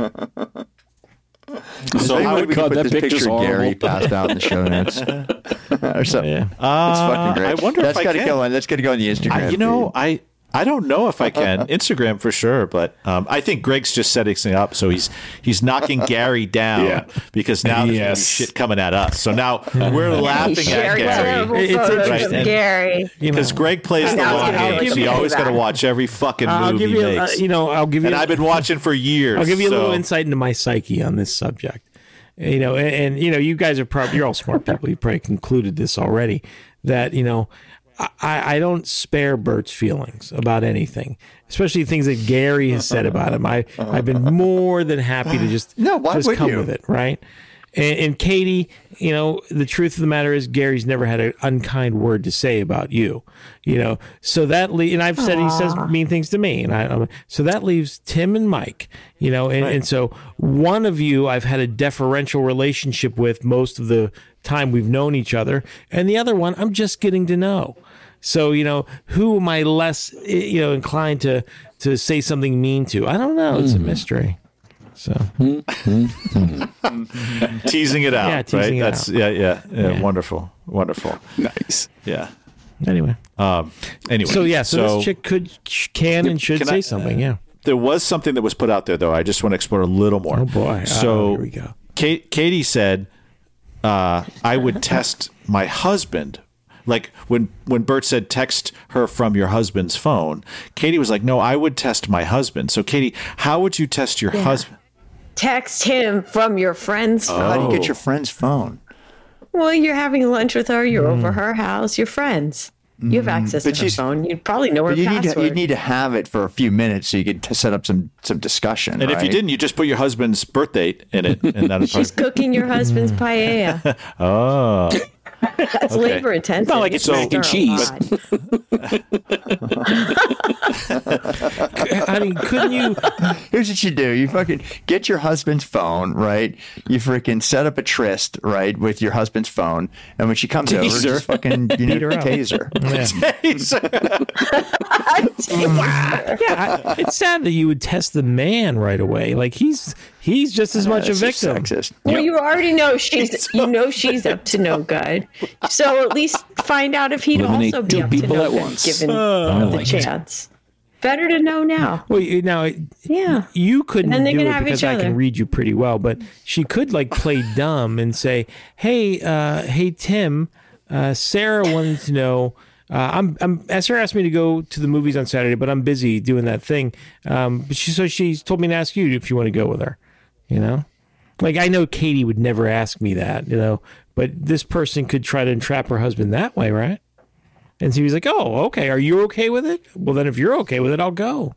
So Maybe how we would could God, put that this picture's picture of Gary horrible. passed out in the show notes or something. Yeah. It's fucking great. I wonder if that's I got to can. go on. That's got to go on the Instagram. feed. I don't know if I can. Instagram for sure, but I think Greg's just setting something up. So he's knocking Gary down Yeah. because now there's gonna be Yes. shit coming at us. So now we're laughing at Sharing Gary terrible It's photos interesting. of Gary. because Greg plays the Now long it's gonna game. So be you always got to payback. watch every fucking I'll move give he you, makes. I'll give you. And I've been watching for years. I'll give you a little so- insight into my psyche on this subject. And you guys are probably, you're all smart people. You've probably concluded this already, that, I don't spare Bert's feelings about anything, especially things that Gary has said about him. I've been more than happy to just No, why just would come you? with it, right? And Katie, the truth of the matter is Gary's never had an unkind word to say about you, so that and I've said he says mean things to me, and so that leaves Tim and Mike, and so one of you I've had a deferential relationship with most of the time we've known each other, and the other one I'm just getting to know. So, who am I less, inclined to say something mean to? I don't know. It's a mystery. So teasing it out, yeah, teasing right? it That's out. Yeah. Wonderful. Nice. Yeah. Anyway. Anyway. So this chick can and should say something. Yeah. There was something that was put out there, though. I just want to explore a little more. Oh boy. So here we go. Katie said, "I would test my husband." Like when Bert said, "Text her from your husband's phone," Katie was like, "No, I would test my husband." So, Katie, how would you test your husband? Text him from your friend's phone. How do you get your friend's phone? Well, you're having lunch with her. You're over her house. You're friends. You have access to her phone. You probably know her password. You need to have it for a few minutes so you can set up some discussion. And if you didn't, you just put your husband's birth date in it, and that'll She's cooking your husband's paella. Oh. That's labor intensive. Not like it's mac and cheese. I mean, couldn't you? Here's what you do: you fucking get your husband's phone, right? You freaking set up a tryst, right, with your husband's phone, and when she comes over, just fucking taser. Yeah, it's sad that you would test the man right away. Like he's just as much a victim. Sexist. Well, you already know she's up to no good. So at least find out if he'd Eliminate also be two up to people no at good, once. given the chance. Better to know now. Well, Yeah. you couldn't And then they do can it have because each I can other. read you pretty well, but she could like play dumb and say, "Hey, Tim, Sarah wanted to know." Sarah asked me to go to the movies on Saturday, but I'm busy doing that thing. But she's told me to ask you if you want to go with her. Like I know Katie would never ask me that, but this person could try to entrap her husband that way, right? And so he was like, "Oh, okay. Are you okay with it? Well, then if you're okay with it, I'll go."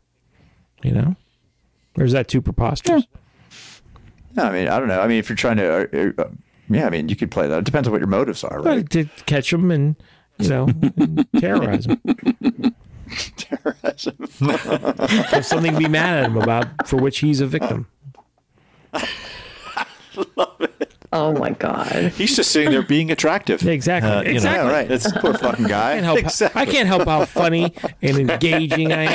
Or is that too preposterous? No, I mean, I don't know. I mean, if you're trying to, I mean, you could play that. It depends on what your motives are, right? But to catch him and and terrorize him. Terrorism. Have something to be mad at him about for which he's a victim. Oh my God. He's just sitting there being attractive. Exactly. Exactly. Yeah, right. That's poor fucking guy. I can't help how funny and engaging I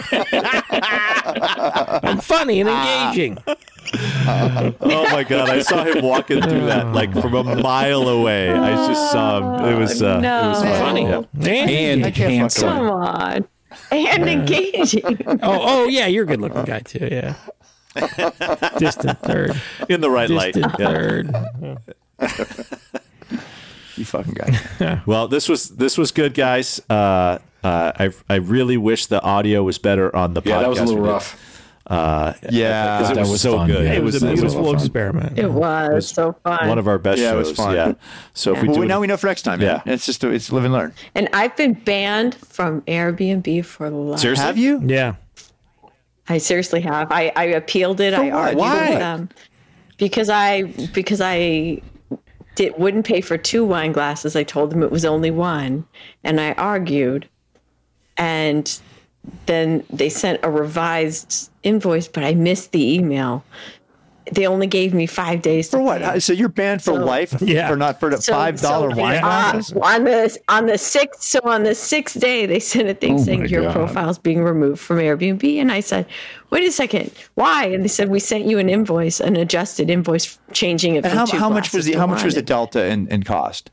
am. I'm funny and engaging. Oh my God! I saw him walking through that like from a mile away. I just saw him. It was Funny. Yeah. And I can't handsome. Come on. And engaging. oh yeah, you're a good looking guy too. Yeah. Distant third. In the right light. Distant Yeah. third. You fucking guy. Well, this was good, guys. I really wish the audio was better on the podcast. Yeah, that was a little we did. rough. Yeah. Because it That was was so fun, good. yeah. It was a That was beautiful fun. experiment. It was so fun. One of our best Yeah, it shows. was fun. Yeah. So if we Well, do now we know for next time. Yeah. Man. It's live and learn. And I've been banned from Airbnb for life. Seriously? Have you? Yeah. I seriously have. I appealed it. I argued Why? with them because I wouldn't pay for 2 wine glasses. I told them it was only one, and I argued, and then they sent a revised invoice, but I missed the email. They only gave me 5 days to For what? pay. So you're banned for life? Yeah. For not for the $5 wine glasses? on the sixth day they sent a thing saying my your God. profile's being removed from Airbnb, and I said, wait a second, why? And they said we sent you an adjusted invoice, changing it. And From how much was the delta in cost?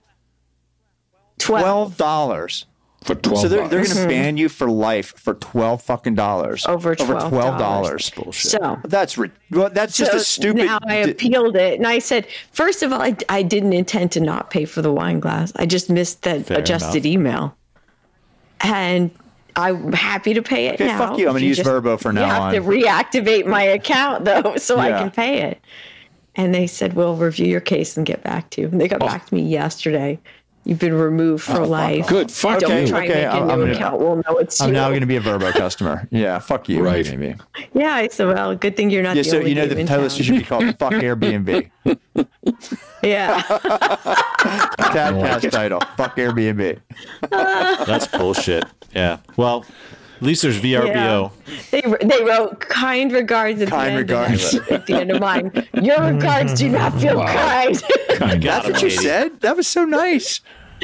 $12. For 12 So they're going bucks. to ban you for life for $12 fucking dollars. Over $12. Bullshit. So that's just a stupid. Now I appealed it, and I said, first of all, I didn't intend to not pay for the wine glass. I just missed that Fair adjusted email, and I'm happy to pay it Okay, now. fuck you. I'm If gonna use just- Verbo from now You have on. to reactivate my account though, so I Yeah. can pay it. And they said, we'll review your case and get back to you. And they got back to me yesterday. You've been removed for life. Good. Fuck Don't you. try to make a new account. We'll know it's you. I'm now going to be a Verbo customer. Yeah, fuck you. Right. Maybe. Yeah, I said, well, good thing you're not Yeah, the so only you know game the in title town. should be called "Fuck Airbnb." Yeah. Dadcast title: "Fuck Airbnb." That's bullshit. Yeah. Well, at least there's VRBO. Yeah. They wrote kind regards at Kind the end. regards. At the end of mine. Your regards do not feel kind. That's what you said. That was so nice.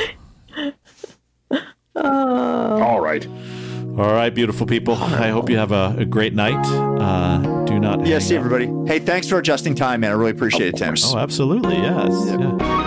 All right. All right, beautiful people. I hope you have a great night. Do not. Yeah, hang see up. everybody. Hey, thanks for adjusting time, man. I really appreciate it, Tim. Oh, absolutely. Yes. Yeah.